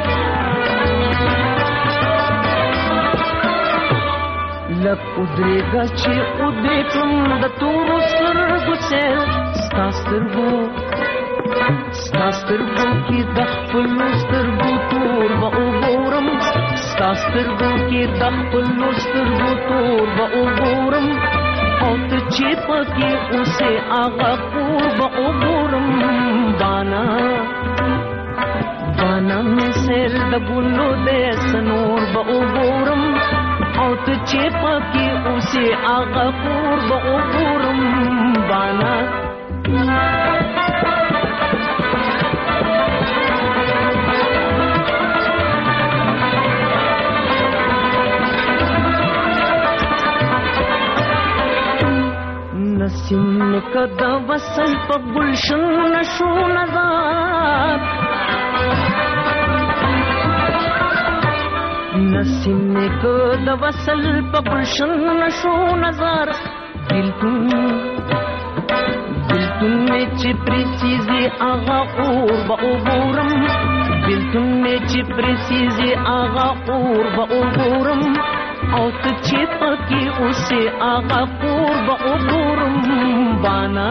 لگ ادرے گا چے ادے کم دا تور سترگو سیل ستا سترگو ستا سترگو کی دخپلو سترگو تور با اوگورم ستا سترگو کی دخپلو سترگو تور با اوگورم او تچے پکی اسے آغا پور با اوگورم بانا بانا میں سیل دا گلو دے سنور با اوگورم او تچے پکی اسے آغا پور با اوگورم بانا نسیم کدا وصل پا گلشن نشو نظار نسیم کدا وصل پا گلشن نشو نظار دل تن دل تن میں چپری چیزیں آغا اور با اوگورم دل تن میں چپری چیزیں آغا اور با اوگورم او تچے پکی اسے آغا پور با اوگورم بانا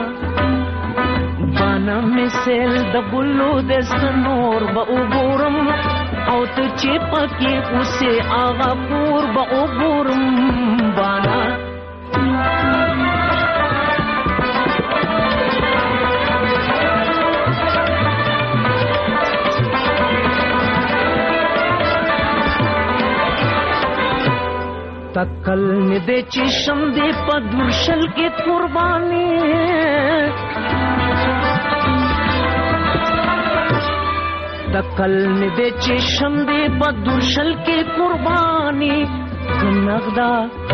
بانا میں سیل دا بلو دے سنور با اوگورم او تچے پکی اسے آغا پور با اوگورم بانا تکل میں دے چشم دے پدرشل کی قربانی تکل میں دے چشم دے پدرشل کی قربانی کنگدا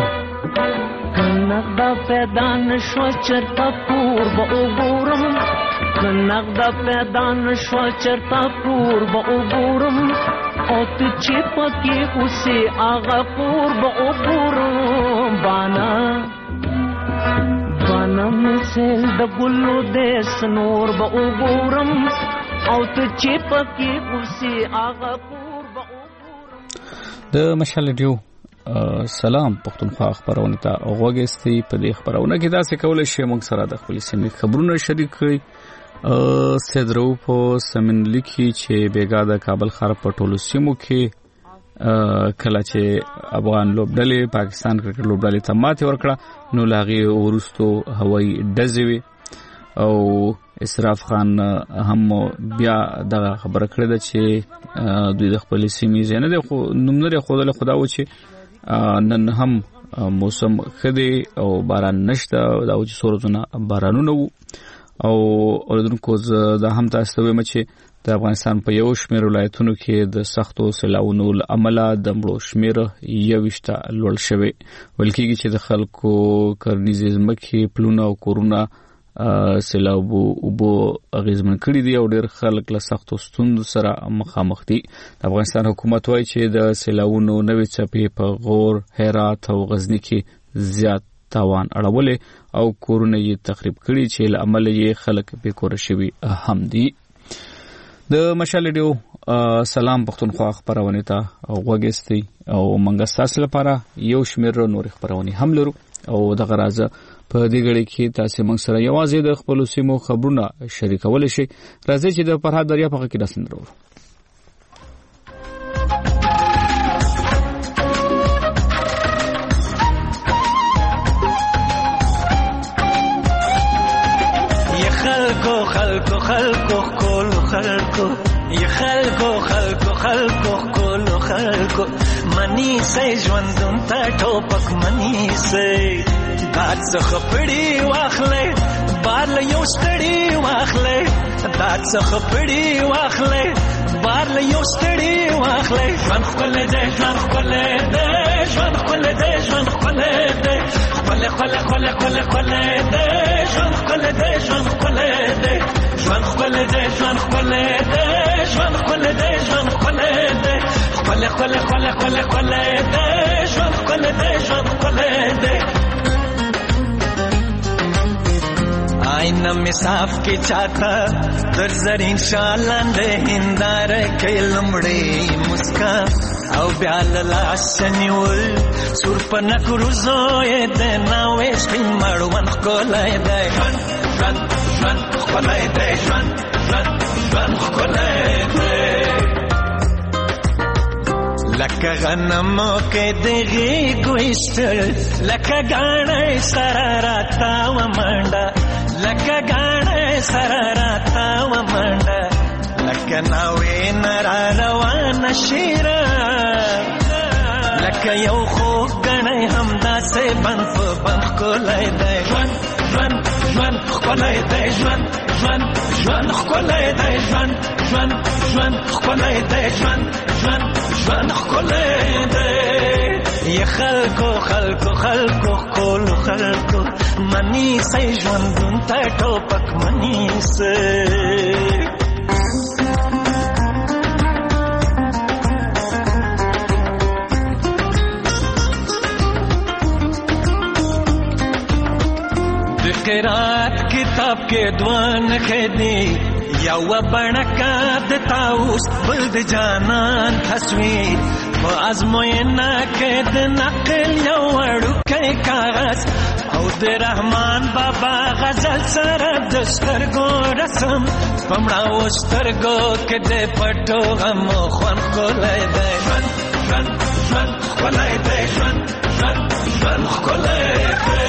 کنگدا پیدا نشو چرتا پور با اوگورم کنگدا پیدا نشو چرتا پور با اوگورم او تچے پکی اسے آغا پور با اوگورم بانا بانا میں سیل دا گلو دے سنور با اوگورم او تچے پکی اسے آغا پور با اوگورم. د مشال ریډیو سلام پښتونخوا خبرونه ته غوږیستي په دې خبرونه کې دا څه کول شي موږ سره د خپل سیمې خبرونه شریک کړئ. سیدرو په سمن لیکي چې بیګا د کابل ښار په ټولو سیمو کې کله چې افغان لوبډلې پاکستان کرکټ لوبډلې ته ماتې ورکړه نو لاغي ورستو هوایي ډزې وي او اسراف خان هم بیا دا خبره کړې ده چې دوی د خپل سیمې زینه د نوم لري خو د خدا و چې نن هم موسم خدي او باران نشته دا و چې سورتونه بارانونه وو او اوردونکو زه هم تاسو ته وایم چې د افغانستان په یو شمېر ولایتونو کې د سختو سیلاونو له امله د مړو شمېر یوویشته لوړ شوی ویل کېږي چې د خلکو کرنیزې ځمکې پلونه او کورونه سیلابو اوبو اغیزمن کړي دي او ډېر خلک له سختو ستونزو سره مخامخ دي. د افغانستان حکومت وایي چې د سیلاونو نوې څپې په غور، هرات او غزني کې زیات تاوان اړولې او کورونه یې تخریب کړي چې له امله یې خلک بې کوره شوي هم دي. د مشال ریډیو سلام پښتونخوا خبرونه ته غوږیستئ او موږ تاسو لپاره یو شمېر نور خبرونه هم لرو او دغه راز په دې غړي کې تاسو موږ سره یوازې د خپل سیمو خبرونه شریکول شي. راځي چې د فرهاد دریا په کې داسې درو. خلکو خلکو خلکو کولو خلکو ی خلکو خلکو خلکو کولو خلکو منی سي ژوندون ته ټوپک منی سي دات څخه پړی واخلې بار له یو ستړي واخلې دات څخه پړی واخلې بار له یو ستړي واخلې ژوند خپل دې ژوند خپل دې ژوند خپل دې ژوند خپل دې خپل خپل خپل خپل خپل دې ژوند خپل دې ژوند خپل دې ژوند خپل دې ژوند خپل دې ژوند خپل دې ژوند خپل دې خپل خپل خپل خپل خپل دې ژوند خپل دې ژوند خپل دې آئینه می صاف کی چاہتا در زرین شالند هندار کې لمړې مسکا او بیال لاسنیول سور پنک روزوې د ناوې سپین مړوند کولای دی ژوند ژوند ژوند کولای دی ژوند ژوند ژوند کولای دی لکه غنمو کې دغې ګوښتل لکه غاڼې سره راتا و منډه لکه غاڼې سره راتا و منډه لکه ناوې نرا روان شیرا لکه یو خوږ غنې همداسې بند په بند ښکلی دی ژوند ژوند ژوند ښکلی دی ژوند ژوند ژوند ښکلی دی ژوند ژوند ژوند ښکلی دی ژوند ژوند ژوند ښکلی دی ی خلکو خلکو خلکو ښکلو خلکو منی سئ ژوندون ته ټوپک منی سئ قرات کتاب کې دوان خدي یو بڼکا د تاوس بل د جانان تصویر په ازموینه کې د نقل یو وړوکی کاغذ او د رحمان بابا غزل سره د سترګو رسم پمړاو سترګو کې د پټو غم خوان ښکلی دی ژوند ژوند ژوند ښکلی دی ژوند ژوند ژوند ښکلی دی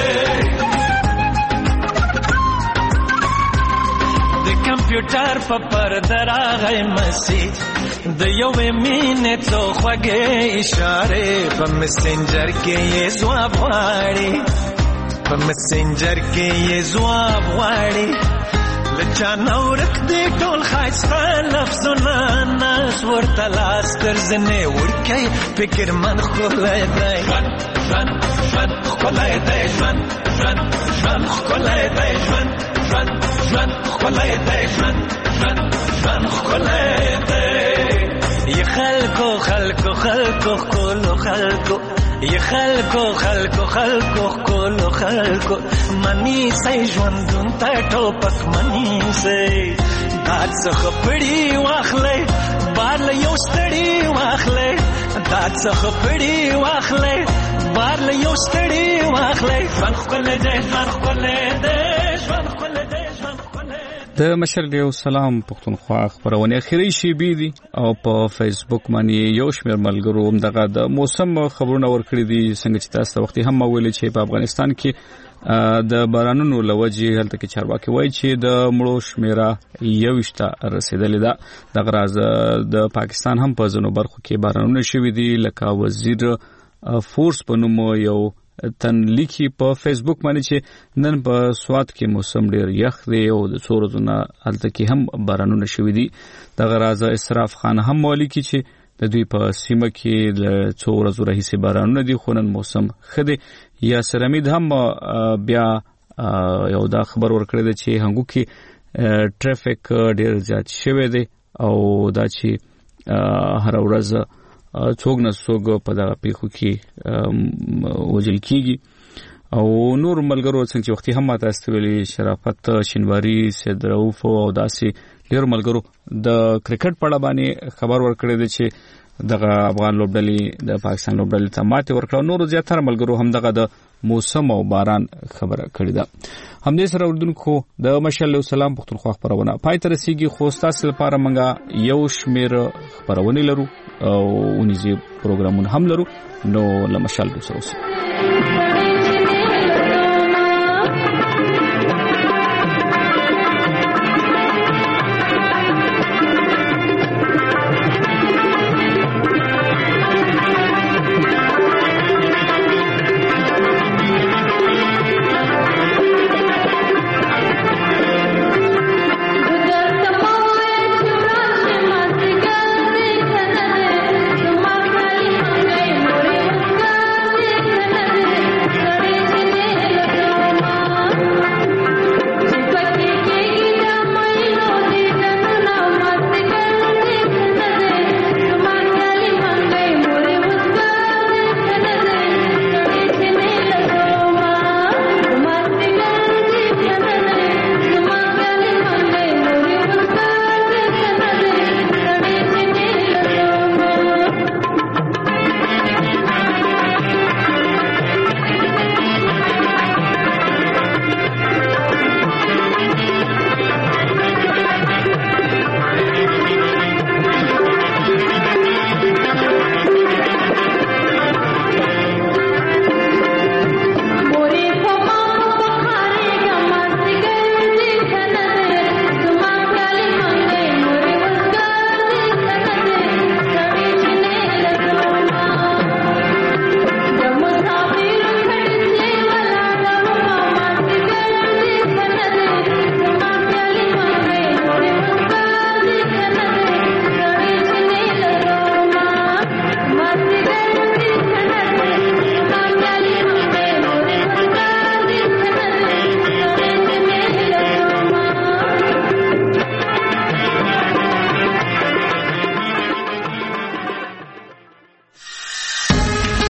کمپیوټر په پرده راغی مسیج د یوې مینې څو خوږې اشارې په مسنجر کې یې ځواب غواړي په مسنجر کې یې ځواب غواړي له چا نه ورک دی ټول ښایسته لفظونه ناز ورته لاس تر زنې وړکی فکرمند ښکلی دی ژوند ژوند ژوند ښکلی دی ژوند ژوند ژوند ښکلی دی ژوند ژوند ژوند ښکلی دی ژوند ژوند ژوند ښکلی دی ی خلکو خلکو خلکو ښکلو خلکو ی خلکو خلکو خلکو ښکلو خلکو منی سئ ژوندون ته ټوپک منی سئ داد څخه پړی واخلئ بار له یو ستړي واخلئ داد څخه پړی واخلئ بار له یو ستړي واخلئ ژوند ښکلی دی ژوند ښکلی دی ژوند ښکلی دی ژوند د مشر ریو سلام پښتونخوا خبرونه اخیری شیبې دي او په فیسبوک باندې یو شمېر ملګرو هم دغه د موسم خبرونه ورکړي دي څنګه چې تاسو وختي هم ویل چې په افغانستان کې د بارانونو لوجې هلته کې چارواکي وایي چې د مړو شمیره یوشته رسیدلې ده دغه راز د پاکستان هم په ځینو برخو کې بارانونه شوي دي لکه وزیر فورس په نوم یو تن لیکي په فیسبوک باندې چې نن په سوات کې موسم ډیر یخ دی او د څو ورځې نه هلته کې هم بارانونه شوي دي دغه راز اسراف خان هم لیکي چې د دوی په سیمه کې له څو ورځې راهیسې بارانونه دي خو نن موسم ښه دی یاسر امید هم بیا یو دا خبر ورکړی دی چې هنګو کې ټریفیک ډیر زیات شوی دی او دا چې هر ورځ څوک نه څوک په دغه پیښو کې وژل کیږي او نور ملګرو څنګه چې وختي هم ماته استویلي شرافت شینواری سید رؤوف او داسې ډیر ملګرو د کرکټ په اړه باندې خبر ورکړی دی چې دغه افغان لوبډلې د پاکستان لوبډلې ته ماتې ورکړه. نور زیاتره ملګرو هم دغه د موسم او باران خبره کړې ده. همدې سره اردوونکو د مشال سلام پښتونخوا خبرونه پای ته رسیږي، خو تاسو لپاره موږ یو شمیر خبرونه لرو او ونیزي پروګرامونه هم لرو، نو لمشال سره اوسئ.